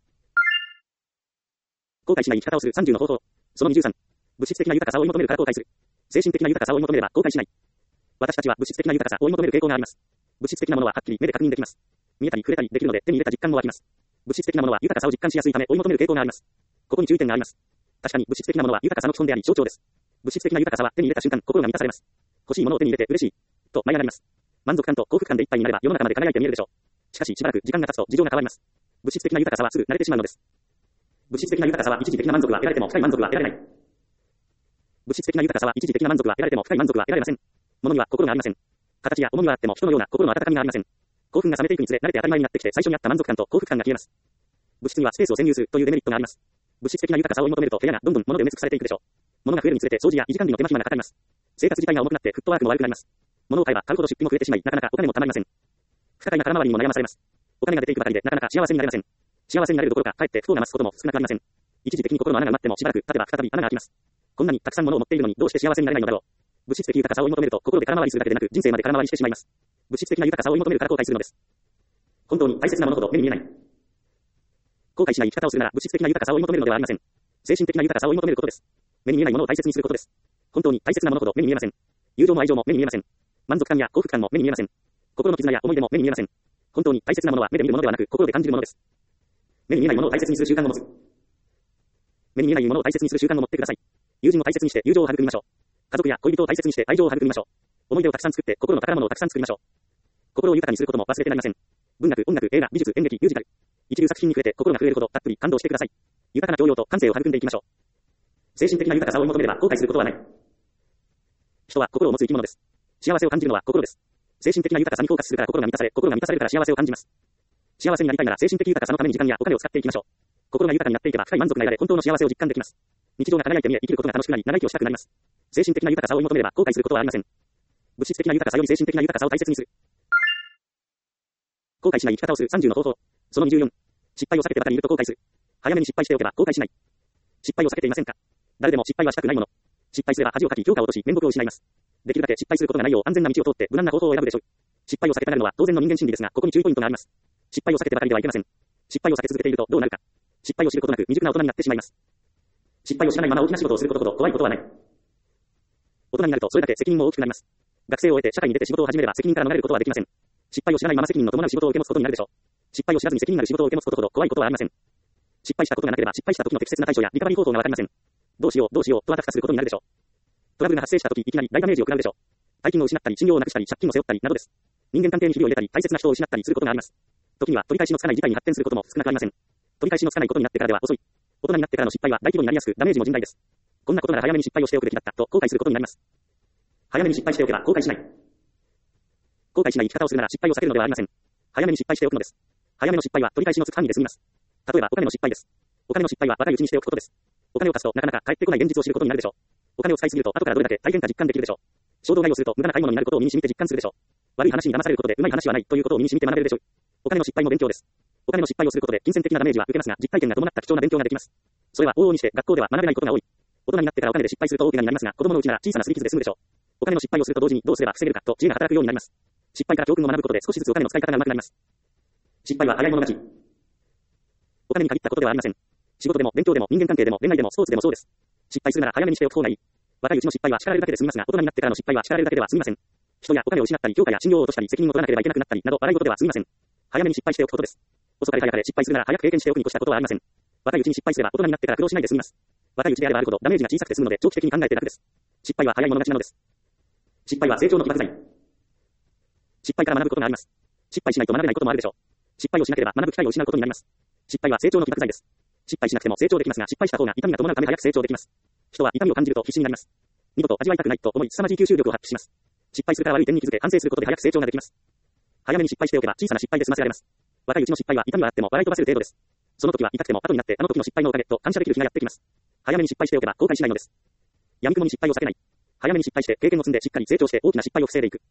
後悔しない生き方をするさんじゅうの方法。そのにじゅうさん。物質的な豊かさを追い求めるから後悔する。精神的な豊かさを追い求めれば後悔しない。私たちは物質的な豊かさを追い求める傾向があります。物質的なものははっきり目で確認できます。見えたり触れたりできるので手に入れた実感も湧きます。物質的なものは豊かさを実感しやすいため追い求める傾向があります。ここに注意点があります。確かに物質的なものは豊かさの基本であり象徴です。物質的な豊かさは手に入れた瞬間心が満たされます。欲しいものを手に入れて嬉しいと舞い上がります。満足感と幸福感でいっぱいになれば世の中まで輝いて見えるでしょう。しかししばらく時間が経つと事情が変わります。物質的な豊かさはすぐ慣れてしまうのです。物質的な豊かさは一時的な満足は得られても深い満足は得られない。物質的な豊かさは一時的な満足は得られても深い満足は得られません。物には心がありません。形や重みはあっても人のような心の温かみがありません。興奮が冷めていくにつれ慣れて当たり前になってきて最初にあった満足感と幸福感が消えます。物質にはスペースを占有するというデメリットがあります。物質的な豊かさを追い求めると部屋がどんどん物で埋め尽くされていくでしょう。物が増えるにつれて掃除や維持管理の手間暇がかかります。生活自体が重くなってフットワークも悪くなります。物を買えば買うほど出費も増えてしまいなかなかお金も貯まりません。不可解な空回りにも悩まされます。お金が出ていくばかりでなかなか幸せになれません。幸せになれるどころかかえって不幸が増すことも少なくありません。一時的に心の穴が埋まってもしばらく経てば再び穴が開きます。こんなにたくさん物を持っているのにどうして幸せになれないのだろう。物質的豊かさを追い求めると心で空回りするだけでなく人生まで空回りしてしまいます。物質的な豊かさを追い求めるから後悔するのです。本当に大切なものほど目に見えない。後悔しない生き方をするなら物質的な豊かさを追い求めるのではありません。精神的な豊かさを追い求めることです。目に見えないものを大切にすることです。本当に大切なものほど目に見えません。友情も愛情も目に見えません。満足感や幸福感も目に見えません。心の絆や思い出も目に見えません。本当に大切なものは目で見るものではなく心で感じるものです。目に見えないものを大切にする習慣を持つ。目に見えないものを大切にする習慣を持ってください。友人を大切にして友情を育みましょう。家族や恋人を大切にして愛情を育みましょう。思い出をたくさん作って心の宝物をたくさん作りましょう。心を豊かにすることも忘れてなりません。文学、音楽、映画、美術、演劇、ミュージカル。一流作品に触れて心が震えるほどたっぷり感動してください。豊かな教養と感性を育んでいきましょう。精神的な豊かさを追い求めれば後悔することはない。人は心を持つ生き物です。幸せを感じるのは心です。精神的な豊かさにフォーカスするから心が満たされ、心が満たされるから幸せを感じます。幸せになりたいなら精神的豊かさのために時間やお金を使っていきましょう。心が豊かになっていけば深い満足が得られ本当の幸せを実感できます。日常が輝いて見え生きることが楽しくなり長生きをしたくなります。精神的な豊かさを追い求めれば後悔することはありません。物質的な豊かさより精神的な豊かさを大切にする。後悔しない生き方をするさんじゅうの方法。そのにじゅうよん。失敗を避けてばかりいると後悔する。早めに失敗しておけば後悔しない。失敗を避けていませんか？誰でも失敗はしたくないもの。失敗すれば恥をかき評価を落とし面目を失います。できるだけ失敗することがないよう安全な道を通って無難な方法を選ぶでしょう。失敗を避けたがるのは当然の人間心理ですが、ここに注意ポイントがあります。失敗を避けてばかりではいけません。失敗を避け続けているとどうなるか。失敗を知ることなく未熟な大人になってしまいます。失敗を知らないまま大きな仕事をすることほど怖いことはない。大人になるとそれだけ責任も大きくなります。学生を終えて社会に出て仕事を始めれば責任から逃れることはできません。失敗を知らないまま責任の伴う仕事を受け持つことになるでしょう。失敗を知らずに責任ある仕事を受け持つことほど怖いことはありません。失敗したことがなければ失敗した時の適切な対処やリカバリー方法がわかりません。 どうしよう、どうしよう、とあたふたすることになるでしょう。トラブルが発生したとき、いきなり大ダメージを食らうでしょう。大金を失ったり、信用をなくしたり、借金を背負ったり、などです。人間関係にひびを入れたり、大切な人を失ったりすることがあります。時には、取り返しのつかない事態に発展することも少なくありません。取り返しのつかないことになってからでは遅い。大人になってからの失敗は大規模になりやすく、ダメージも甚大です。こんなことなら早めに失敗をしておくべきだったと後悔することになります。早めに失敗しておけば後悔しない。後悔しない生き方をするなら失敗を避けるのではありません。早めに失敗しておくのです。早めの失敗は取り返しのつく範囲で済みます。例えばお金の失敗です。お金の失敗は若いうちにしておくことです。お金を貸すとなかなか返ってこない現実を知ることになるでしょう。お金を使いすぎると後からどれだけ大変か実感できるでしょう。衝動買いをすると無駄な買い物になることを身に染みて実感するでしょう。悪い話に騙されることでうまい話はないということを身に染みて学べるでしょう。お金の失敗も勉強です。お金の失敗をすることで金銭的なダメージは受けますが、実体験が伴った貴重な勉強ができます。それは往々にして学校では学べないことが多い。大人になってからお金で失敗すると大怪我になりますが、子供のうちなら小さな擦り傷で済むでしょう。お金の失敗をすると同時にどうすれば防げるかと知恵が働くようになります。失敗から教訓を学ぶことで少しずつお金の使い方が上手くなります。失敗は早い者勝ち。お金に限ったことではありません。仕事でも勉強でも人間関係でも恋愛でもスポーツでもそうです。失敗するなら早めにしておく方がいい。若いうちの失敗は叱られるだけで済みますが、大人になってからの失敗は叱られるだけでは済みません。人やお金を失ったり、教科や信用を落としたり、責任を取らなければいけなくなったりなど、あらゆることでは済みません。早めに失敗しておくことです。遅かれ早かれ失敗するなら早く経験しておくに越したことはありません。若いうちに失敗すれば大人になってから苦労しないで済みます。若いうちであればあるほどダメージが小さくて済むので長期的に考えて楽です。失敗は早い者勝ちなのです。失敗は成長の起爆剤。失敗から学ぶことがあります。失敗しないと学べないこともあるでしょう。失敗をしなければ学ぶ機会を失うことになります。失敗は成長の起爆剤です。失敗しなくても成長できますが、失敗した方が痛みが伴うため早く成長できます。人は痛みを感じると必死になります。二度と味わいたくないと思い、凄まじい吸収力を発揮します。失敗するから悪い点に気づけ反省することで早く成長ができます。早めに失敗しておけば小さな失敗で済ませられます。若いうちの失敗は痛みはあっても笑い飛ばせる程度です。その時は痛くても後になってあの時の失敗のおかげと感謝できる日がやってきます。早めに失敗しておけば後悔しないのです。闇雲に失敗を避けない。早めに失敗して経験を積んでしっかり成長して大きな失敗を防いでいく。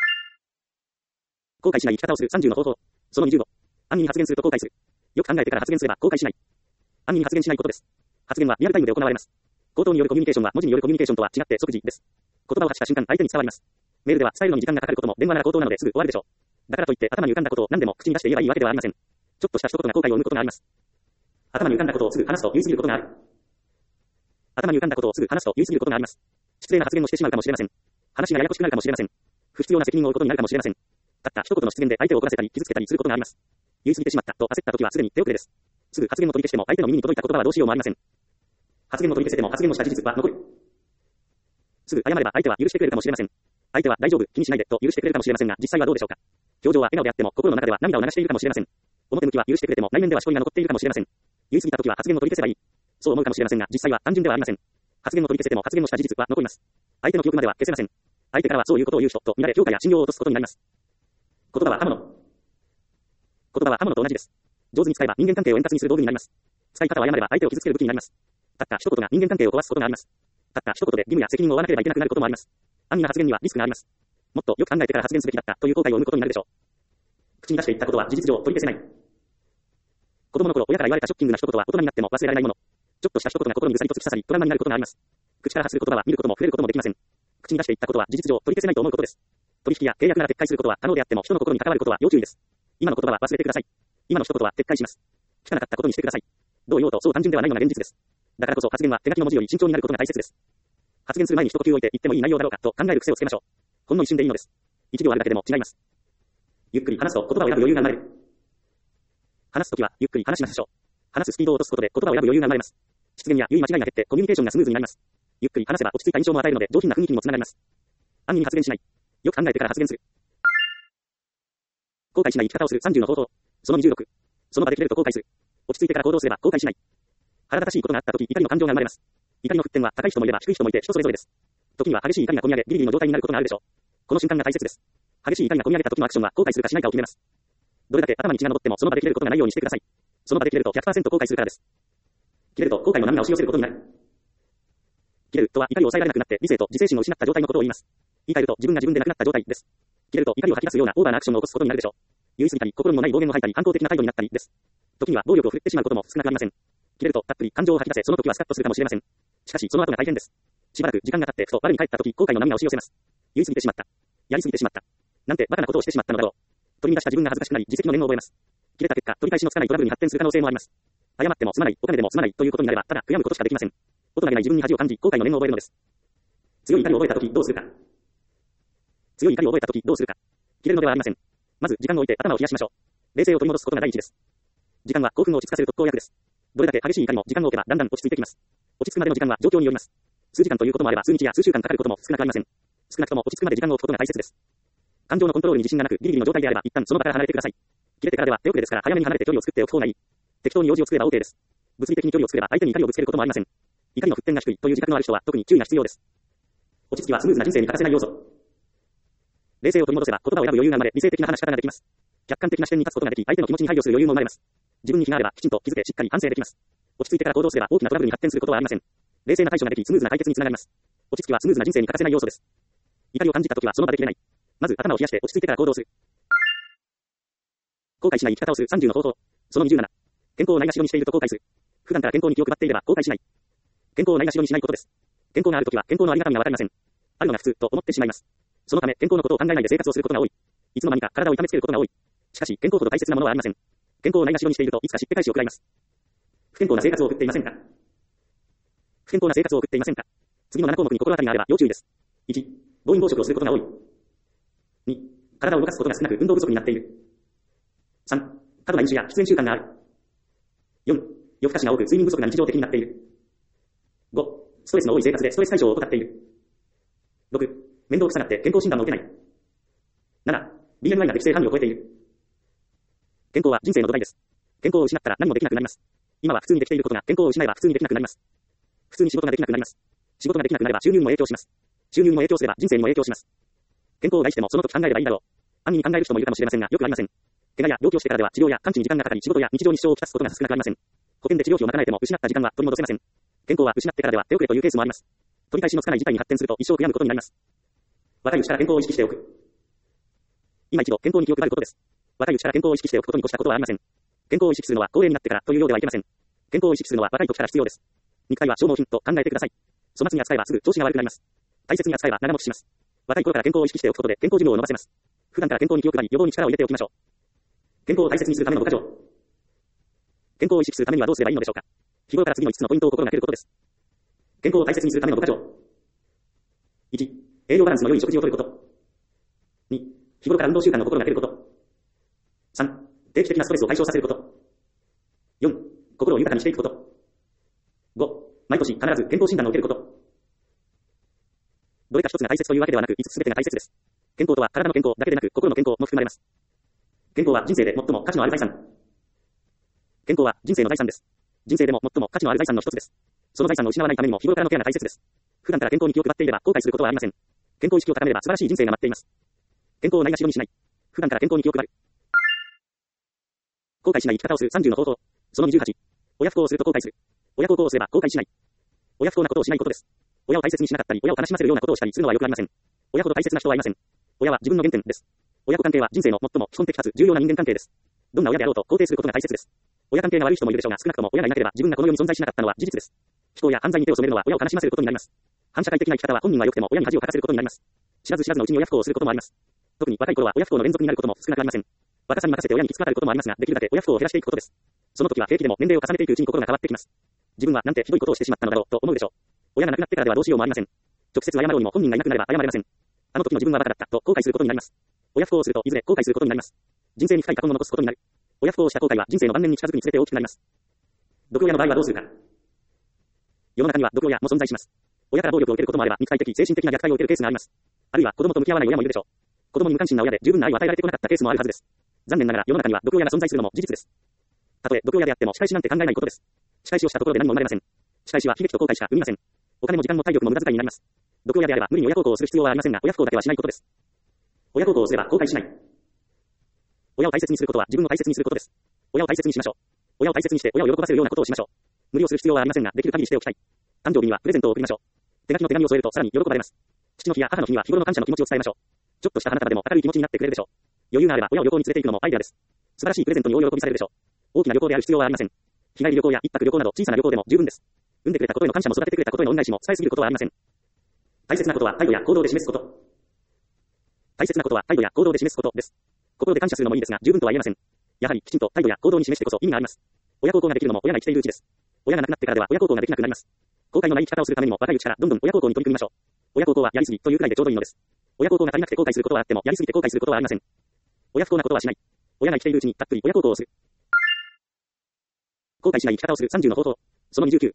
後悔しない生き方をするさんじゅうの方法。そのにじゅうご。安易に発言すると後悔する。よく考えてから発言すれば後悔しない。安易に発言しないことです。発言はリアルタイムで行われます。口頭によるコミュニケーションは文字によるコミュニケーションとは違って即時です。言葉を発した瞬間相手に伝わります。メールでは伝えるのに時間がかかることも電話なら口頭なのですぐ終わるでしょう。だからといって頭に浮かんだことを何でも口に出して言えばいいわけではありません。ちょっとした一言が後悔を生むことがあります。頭に浮かんだことをすぐ話すと言い過ぎることがある。頭に浮かんだことをすぐ話すと言い過ぎることがあります。失礼な発言をしてしまうかもしれません。話がややこしくなるかもしれません。不必要な責任を負うことになるかもしれません。たった一言の失言で相手を怒らせたり傷つけたりすることがあります。言い過ぎてしまったと焦った時はすでに手遅れです。すぐ発言を取り消しても相手の耳に届いた言葉はどうしようもありません。発言を取り消せても発言をした事実は残る。すぐ謝れば相手は許してくれるかもしれません。相手は大丈夫、気にしないでと許してくれるかもしれませんが、実際はどうでしょうか。表情は笑顔であっても心の中では涙を流しているかもしれません。表向きは許してくれても内面ではしこりが残っているかもしれません。言い過ぎた時は発言を取り消せばいい。そう思うかもしれませんが、実際は単純ではありません。発言を取り消せても発言をした事実は残ります。相手の記憶までは消せません。相手からはそういうことを言う人と見られ評価や信用を落とすことになります。言葉は刃物。言葉は刃物と同じです。上手に使えば人間関係を円滑にする道具になります。使い方を誤れば相手を傷つける武器になります。たった一言が人間関係を壊すことがあります。たった一言で義務や責任を負わなければいけなくなることもあります。安易な発言にはリスクがあります。もっとよく考えてから発言すべきだったという後悔を生むことになるでしょう。口に出して言ったことは事実上取り消せない。子供の頃親から言われたショッキングな一言は大人になっても忘れられないもの。ちょっとした一言が心にぐさりと突き刺さりトラウマになることがあります。口から発する言葉は見ることも触れることもできません。口に出して言ったことは事実上取り消せないと思うことです。取引や契約なら撤回することは可能であっても人の心に関わることは要注意です。今の言葉は忘れてください。今の一言は撤回します。聞かなかったことにしてください。どう言おうとそう単純ではないのが現実です。だからこそ発言は手書きの文字より慎重になることが大切です。発言する前に一呼吸置いて言ってもいい内容だろうかと考える癖をつけましょう。ほんの一瞬でいいのです。一秒あるだけでも違います。ゆっくり話すと言葉を選ぶ余裕が生まれる。話すときはゆっくり話しましょう。話すスピードを落とすことで言葉を選ぶ余裕が生まれます。失言や言い間違いが減ってコミュニケーションがスムーズになります。ゆっくり話せば落ち着いた印象も与えるので上品な雰囲気にもつながります。安易に発言しない。よく考えてから発言する。後悔しない生き方をするさんじゅうの方法。そのにじゅうろく。その場で切れると後悔する。落ち着いてから行動すれば後悔しない。腹立たしいことがあったとき怒りの感情が生まれます。怒りの沸点は高い人もいれば低い人もいて人それぞれです。時には激しい怒りが込み上げビリビリの状態になることがあるでしょう。この瞬間が大切です。激しい怒りが込み上げた時のアクションは後悔するかしないかを決めます。どれだけ頭に血が上ってもその場で切れることがないようにしてください。その場で切れると ひゃくパーセント 後悔するからです。切れると後悔の波が押し寄せることになる。切れるとは怒りを抑えられなくなって理性と自制心を失った状態のことを言います。言い換えると自分が自分でなくなった状態です。切れると怒りを吐き出すようなオーバーなアクションを起こすことになるでしょう。言い過ぎたり心にもない暴言を吐いたり反抗的な態度になったりです。時には暴力を振るってしまうことも少なくありません。切れるとたっぷり感情を吐き出せその時はスカッとするかもしれません。しかしその後が大変です。しばらく時間が経ってふと我に返った時後悔の波が押し寄せます。言い過ぎてしまった。やり過ぎてしまった。なんてバカなことをしてしまったのだろう。取り乱した自分が恥ずかしくなり自責の念を覚えます。切れた結果取り返しのつかないトラブルに発展する可能性もあります。謝ってもすまない、お金でもすまないということになればただ悔やむことしかできません。大人げない自分に恥を感じ後悔の念を覚えるのです。強い怒りを覚えた時どうするか。強い怒りを覚えた時どうするか。切れるのではありません。まず時間を置いて頭を冷やしましょう。冷静を取り戻すことが第一です。時間は興奮を落ち着かせる特効薬です。どれだけ激しい怒りも時間を置けばだんだん落ち着いてきます。 落ち着くまでの時間は状況によります。数時間ということもあれば数日や数週間かかることも少なくありません。少なくとも落ち着くまで時間を置くことが大切です。感情のコントロールに自信がなく、ギリギリの状態であれば、一旦その場から離れてください。切れてからでは手遅れですから、早めに離れて距離を作っておく方がいい。適当に用事を作れば OK です。物理的に距離を作れば相手に怒りをぶつけることもありません。怒りの沸点が低いという自覚のある人は特に注意が必要です。落ち着きはスムーズな人生に欠かせない要素。冷静を取り戻せば言葉を選ぶ余裕が生まれ、理性的な話し方ができます。客観的な視点に立つことができ、相手の気持ちに配慮する余裕も生まれます。自分に非があれば、きちんと気づけしっかり反省できます。落ち着いてから行動すれば大きなトラブルに発展することはありません。冷静な対処ができ、スムーズな解決につながります。落ち着きはスムーズな人生に欠かせない要素です。怒りを感じたときはその場で切れない。まず頭を冷やして落ち着いてから行動する。後悔しない生き方をするさんじゅうの方法。そのにじゅうなな。健康をないがしろにしていると後悔する。普段から健康に気を配っていれば後悔しない。健康をないがしろにしないことです。健康があるときは健康のありがたみがわかりません。あるのが普通と思ってしまいます。そのため健康のことを考えないで生活をすることが多い。いつの間にか体を痛めつけることが多い。しかし健康ほど大切なものはありません。健康をないがしろにしているといつかしっぺ返しを食らいます。不健康な生活を送っていませんか？不健康な生活を送っていませんか？次のなな項目に心当たりがあれば要注意です。いち、暴飲暴食をすることが多い。に、体を動かすことが少なく運動不足になっている。さん、過度な飲酒や喫煙習慣がある。よん、夜更かしが多く睡眠不足が日常的になっている。ご、ストレスの多い生活でストレス解消を怠っている。ろく、面倒くさがって健康診断を受けない。なな、ビーエムアイ が適正範囲を超えている。健康は人生の土台です。健康を失ったら何もできなくなります。今は普通にできていることが健康を失えば普通にできなくなります。普通に仕事ができなくなります。仕事ができなくなれば収入にも影響します。収入にも影響すれば人生にも影響します。健康を害してもその時考えればいいだろう。安易に考える人もいるかもしれませんがよくありません。怪我や病気をしてからでは治療や完治に時間がかかり仕事や日常に支障をきたすことが少なくありません。保険で治療費を賄えても失った時間は取り戻せません。健康は失ってからでは手遅れというケースもあります。取り返しのつかない事態に発展すると一生悔やむことになります。若いうちから健康を意識しておく。今一度健康に気を配ることです。若いうちから健康を意識しておくことに越したことはありません。健康を意識するのは高齢になってからというようではいけません。健康を意識するのは若い時から必要です。肉体は消耗品と考えてください。粗末に扱えばすぐ調子が悪くなります。大切に扱えば長持ちします。若い頃から健康を意識しておくことで健康寿命を伸ばせます。普段から健康に気を配り予防に力を入れておきましょう。健康を大切にするためのごか条。健康を意識するためにはどうすればいいのでしょうか。日頃から次のいつつのポイントを心がけることです。健康を大切にするためのごか条。いち、栄養バランスの良い食事をとること。に、日頃から運動習慣の心がけること。さん、定期的なストレスを解消させること。よん、心を豊かにしていくこと。ご、毎年必ず健康診断を受けること。どれか一つが大切というわけではなく、いつつすべてが大切です。健康とは体の健康だけでなく、心の健康も含まれます。健康は人生で最も価値のある財産。健康は人生の財産です。人生でも最も価値のある財産の一つです。その財産を失わないためにも日頃からのケアが大切です。普段から健康に気を配っていれば後悔することはありません。健康意識を高めれば素晴らしい人生が待っています。健康をないがしろにしない。普段から健康に気を配る。後悔しない生き方をするさんじゅうの方法。そのにじゅうはち。親不孝をすると後悔する。親孝行をすれば後悔しない。親不孝なことをしないことです。親を大切にしなかったり、親を悲しませるようなことをしたりするのはよくありません。親ほど大切な人はいません。親は自分の原点です。親子関係は人生の最も基本的かつ重要な人間関係です。どんな親であろうと肯定することが大切です。親関係が悪い人もいるでしょうが、少なくとも親がいなければ自分がこの世に存在しなかったのは事実です。非行や犯罪に手を染めるのは親を悲しませることになります。反社会的な生き方は本人は良くても親に恥をかかせることになります。知らず知らずのうちに親不孝をすることもあります。特に若い頃は親不孝の連続になることも少なくありません。若さに任せて親にきつく当たることもありますが、できるだけ親不孝を減らしていくことです。その時は平気でも年齢を重ねていくうちに心が変わってきます。自分はなんてひどいことをしてしまったのだろうと思うでしょう。親が亡くなってからではどうしようもありません。直接謝ろうにも本人がいなくなれば謝れません。あの時の自分はバカだったと後悔することになります。親不孝をするといずれ後悔することになります。人生に深い過去を残すことになる。親不孝をした後悔は人生の晩年に近づくにつれて大きくなります。毒親の場合はどうするか。世の中には毒親も存在します。親から暴力を受けることもあれば肉体的、精神的な虐待を受けるケースがあります。あるいは子供と向き合わない親もいるでしょう。子供に無関心な親で十分な愛を与えられてこなかったケースもあるはずです。残念ながら世の中には毒親が存在するのも事実です。たとえ毒親であっても仕返しなんて考えないことです。仕返しをしたところで何も生まれません。仕返しは悲劇と後悔しか生みません。お金も時間も体力も無駄遣いになります。毒親であれば無理に親孝行をする必要はありませんが、親不孝だけはしないことです。親孝行をすれば後悔しない。親を大切にすることは自分を大切にすることです。親を大切にしましょう。親を大切にして親を喜ばせるようなことをしましょう。無理をする必要はありませんが、できる限りしておきたい。誕生日にはプレゼントを送りましょう。手書きの手紙を添えるとさらに喜ばれます。父の日や母の日には日頃の感謝の気持ちを伝えましょう。ちょっとした花束でも明るい気持ちになってくれるでしょう。余裕があれば親を旅行に連れて行くのもアイデアです。素晴らしいプレゼントに大喜びされるでしょう。大きな旅行である必要はありません。日帰り旅行や一泊旅行など小さな旅行でも十分です。産んでくれたことへの感謝も育ててくれたことへの恩返しも伝えすぎることはありません。大切なことは態度や行動で示すこと。大切なことは態度や行動で示すことです。心で感謝するのもいいですが十分とは言えません。やはりきちんと態度や行動に示してこそ意味があります。親孝行ができるのも親が生きているうちです。親が亡くなってからでは親孝行ができなくなります。後悔のない生き方をするためにも若いうちからどんどん親孝行に取り組みましょう。親孝行はやりすぎというくらいでちょうどいいのです。親孝行が足りなくて後悔することはあってもやりすぎて後悔することはありません。親不孝なことはしない。親が生きているうちにたっぷり親孝行をする。後悔しない生き方をするさんじゅうの方法。そのにじゅうきゅう。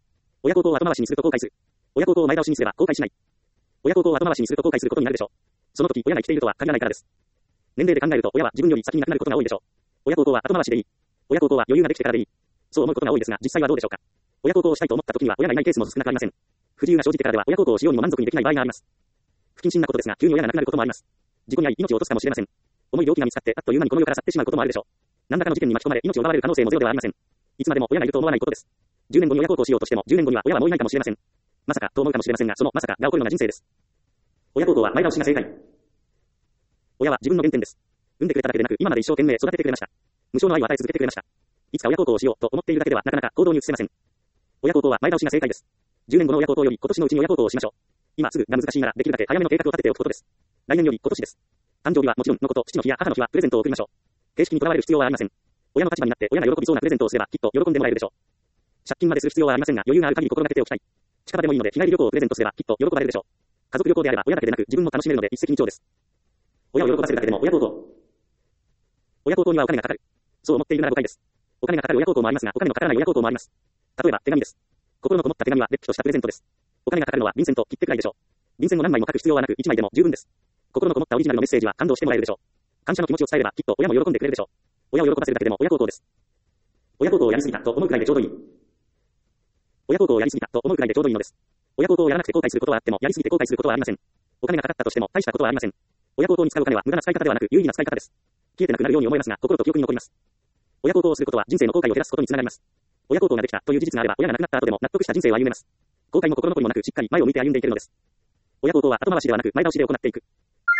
親孝行を後回しにすると後悔する。親孝行を前倒しにすれば後悔しない。親孝行を後回しにすると後悔することになるでしょう。その時、親が生きているとは限らないからです。年齢で考えると親は自分より先に亡くなることが多いでしょう。親孝行は後回しでいい。親孝行は余裕ができてからでいい。そう思うことが多いですが、実際はどうでしょうか。親孝行をしたいと思った時には親がいないケースも少なくありません。不自由が生じてからでは親孝行をしようにも満足にできない場合があります。不謹慎なことですが、急に親が亡くなることもあります。事故に遭い命を落とすかもしれません。重い病気が見つかってあっという間にこの世から去ってしまうこともあるでしょう。何らかの事件に巻き込まれ命を奪われる可能性もゼロではありません。いつまでも親がいると思わないことです。じゅうねんごに親孝行しようとしてもじゅうねんごには親はもういないかもしれません。まさかと思うかもしれませんが、そのまさかが起こるのが人生です。親孝行は前倒しが正解。親は自分の原点です。産んでくれただけでなく、今まで一生懸命育ててくれました。無償の愛を与え続けてくれました。いつか親孝行をしようと思っているだけではなかなか行動に移せません。親孝行は前倒しが正解です。じゅうねんごの親孝行より今年のうちに親孝行をしましょう。今すぐが難しいならできるだけ早めの計画を立てておくことです。来年より今年です。誕生日はもちろんのこと、父の日や母の日はプレゼントを送りましょう。形式にとらわれる必要はありません。親の立場になって親が喜びそうなプレゼントをすればきっと喜んでもらえるでしょう。借金までする必要はありませんが、余裕がある限り心がけておきたい。近場でもいいので日帰り旅行をプレゼントすればきっと喜ばれるでしょう。家族旅行であれば親だけでなく自分も楽しめるので一石二鳥です。親を喜ばせるだけでも親孝行。親孝行にはお金がかかる。そう思っているなら誤解です。お金がかかる親孝行もありますが、お金のかからない親孝行もあります。例えば手紙です。心のこもった手紙はれっきとしたプレゼントです。お金がかかるのは便箋と切手くらいでしょう。便箋を何枚も書く必要はなくいちまいでも十分です。心のこもったオリジナルのメッセージは感動してもらえるでしょう。感謝の気持ちを伝えればきっと親も喜んでくれるでしょう。親を喜ばせるだけでも親孝行です。親孝行をやりすぎたと思うくらいでちょうどいい。親孝行をやりすぎたと思うくらいでちょうどいいのです。親孝行をやらなくて後悔することはあっても、やりすぎて後悔することはありません。お金がかかったとしても大したことはありません。親孝行に使うお金は無駄な使い方ではなく有意義な使い方です。消えてなくなるように思えますが、心と記憶に残ります。親孝行をすることは人生の後悔を減らすことにつながります。親孝行ができたという事実があれば、親が亡くなった後でも納得した人生を歩めます。後悔も心残りもなくしっかり前を向いて歩んでいけるのです。親孝行は後回しではなく前倒しで行っていく。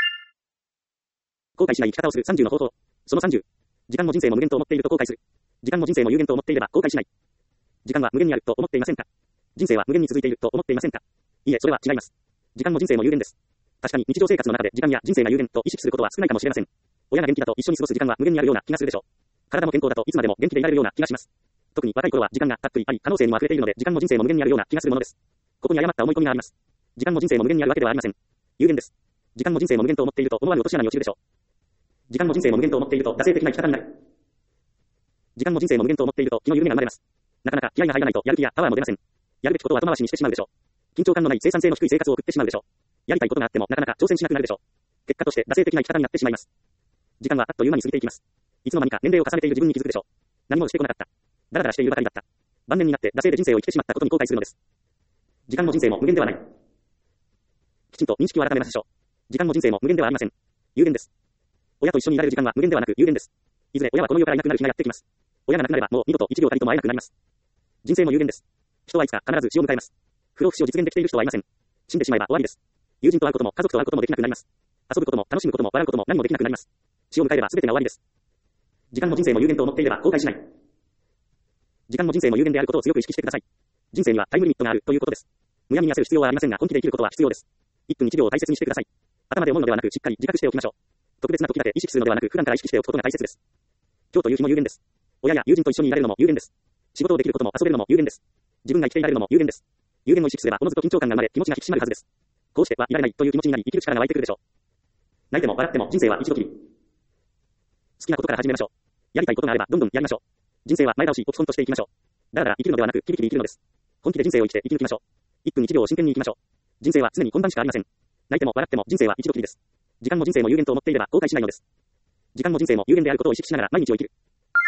後悔しない生き方をするさんじゅうの方法。そのさんじゅう。時間も人生も無限と思っていると後悔する。時間も人生も有限と思っていれば後悔しない。時間は無限にあると思っていませんか？人生は無限に続いていると思っていませんか？いいえ、それは違います。時間も人生も有限です。確かに日常生活の中で時間や人生が有限と意識することは少ないかもしれません。親が元気だと一緒に過ごす時間は無限にあるような気がするでしょう。体も健康だといつまでも元気でいられるような気がします。特に若い頃は時間がたっぷりあり可能性にも溢れているので時間も人生も無限にあるような気がするものです。ここに誤った思い込みがあります。時間も人生も無限にあるわけではありません。有限です。時間も人生も無限と思っていると思わぬ落とし穴に落ちるでしょう。時間も人生も無限と思っていると惰性的な生き方になる。時間も人生も無限と思っていると気の緩みが生まれます。なかなか気合が入らないとやる気やパワーも出ません。やるべきことは後回しにしてしまうでしょう。緊張感のない生産性の低い生活を送ってしまうでしょう。やりたいことがあってもなかなか挑戦しなくなるでしょう。結果として惰性的な生き方になってしまいます。時間はあっという間に過ぎていきます。いつの間にか年齢を重ねている自分に気づくでしょう。何もしてこなかった。だらだらしているばかりだった。晩年になって惰性で人生を生きてしまったことに後悔するのです。時間も人生も無限ではない。きちんと認識を改めましょう。時間も人生も無限ではありません。有限です。親と一緒にいられる時間は無限ではなく有限です。いずれ親はこの世からいなくなる日がやってきます。親が亡くなればもう二度と一秒たりとも会えなくなります。人生も有限です。人はいつか必ず死を迎えます。不老不死を実現できている人はいません。死んでしまえば終わりです。友人と会うことも家族と会うこともできなくなります。遊ぶことも楽しむことも笑うことも何もできなくなります。死を迎えれば全てが終わりです。時間も人生も有限と思っていれば後悔しない。時間も人生も有限であることを強く意識してください。人生にはタイムリミットがあるということです。むやみに焦る必要はありませんが本気で生きることは必要です。一分一秒を大切にしてください。頭で思うのではなくしっかり自覚しておきましょう。特別な時だけ意識するのではなく普段から意識しておくことが大切です。今日という日も有限です。親や友人と一緒にいられるのも有限です。仕事をできることも遊べるのも有限です。自分が生きていられるのも有限です。有限を意識すればおのずと緊張感が生まれ気持ちが引き締まるはずです。こうしてはいられないという気持ちになり生きる力が湧いてくるでしょう。泣いても笑っても人生は一度きり。好きなことから始めましょう。やりたいことがあればどんどんやりましょう。人生は前倒し、置き損としていきましょう。だらだら生きるのではなく、キビキビ生きるのです。本気で人生を生きて生き抜きましょう。一分一秒を真剣に生きましょう。人生は常に今晩しかありません。泣いても笑っても人生は一度きりです。時間も人生も有限と思っていれば後悔しないのです。時間も人生も有限であることを意識しながら毎日を生きる。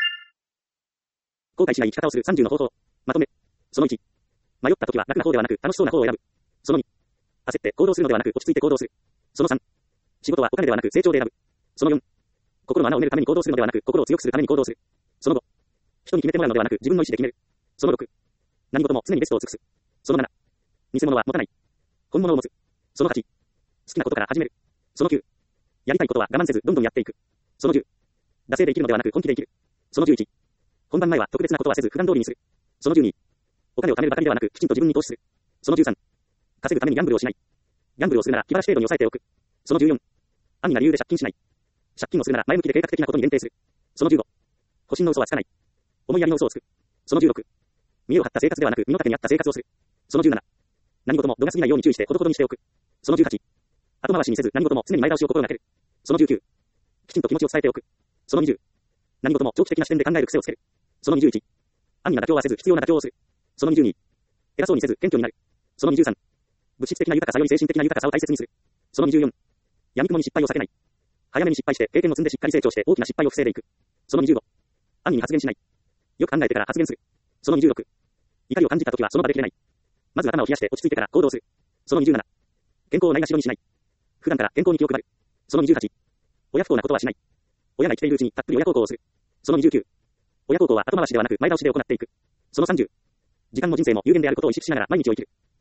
後悔しない生き方をするさんじゅうの方法。まとめ。そのいち。迷った時は楽な方ではなく楽しそうな方を選ぶ。そのに。焦って行動するのではなく落ち着いて行動する。そのさん。仕事はお金ではなく成長で選ぶ。そのよん。心の穴を埋めるために行動するのではなく心を強くするために行動する。そのご。人に決めてもらうのではなく自分の意思で決める。そのろく。何事も常にベストを尽くす。そのなな。偽物は持たない。本物を持つ。そのはち。好きなことから始める。そのきゅう。やりたいことは我慢せずどんどんやっていく。そのじゅう。惰性で生きるのではなく本気で生きる。そのじゅういち。本番前は特別なことはせず普段通りにする。そのじゅうに。お金を貯めるばかりではなくきちんと自分に投資する。そのじゅうさん。稼ぐためにギャンブルをしない。ギャンブルをするなら気晴らし程度に抑えておく。そのじゅうよん。安易な理由で借金しない。借金をするなら前向きで計画的なことに限定する。そのじゅうご。保身の嘘はつかない。思いやりの嘘をつく。そのじゅうろく。身を張った生活ではなく身の丈に合った生活をする。そのじゅうなな。何事も度が過ぎないように注意してほどほどにしておく。そのじゅうはち。後回しにせず何事も常に前倒しを心がける。そのじゅうきゅう。きちんと気持ちを伝えておく。そのにじゅう。何事も長期的な視点で考える癖をつける。そのにじゅういち。安易な妥協はせず必要な妥協をする。そのにじゅうに。 偉そうにせず、謙虚になる。そのにじゅうさん。物質的な豊かさより精神的な豊かさを大切にする。そのにじゅうよん。闇雲に失敗を避けない。早めに失敗して、経験を積んでしっかり成長して大きな失敗を防いでいく。そのにじゅうご。安易に発言しない。よく考えてから発言する。そのにじゅうろく。怒りを感じたときはその場で切れない。まず頭を冷やして落ち着いてから行動する。そのにじゅうなな。健康をないがしろにしない。普段から健康に気を配る。そのにじゅうはち。親不孝なことはしない。親が生きているうちにたっぷり親孝行をする。そのにじゅうきゅう。親孝行は後回しではなく前倒しで行っていく。そのさんじゅう。時間も人生も有限であることを意識しながら毎日を生きる。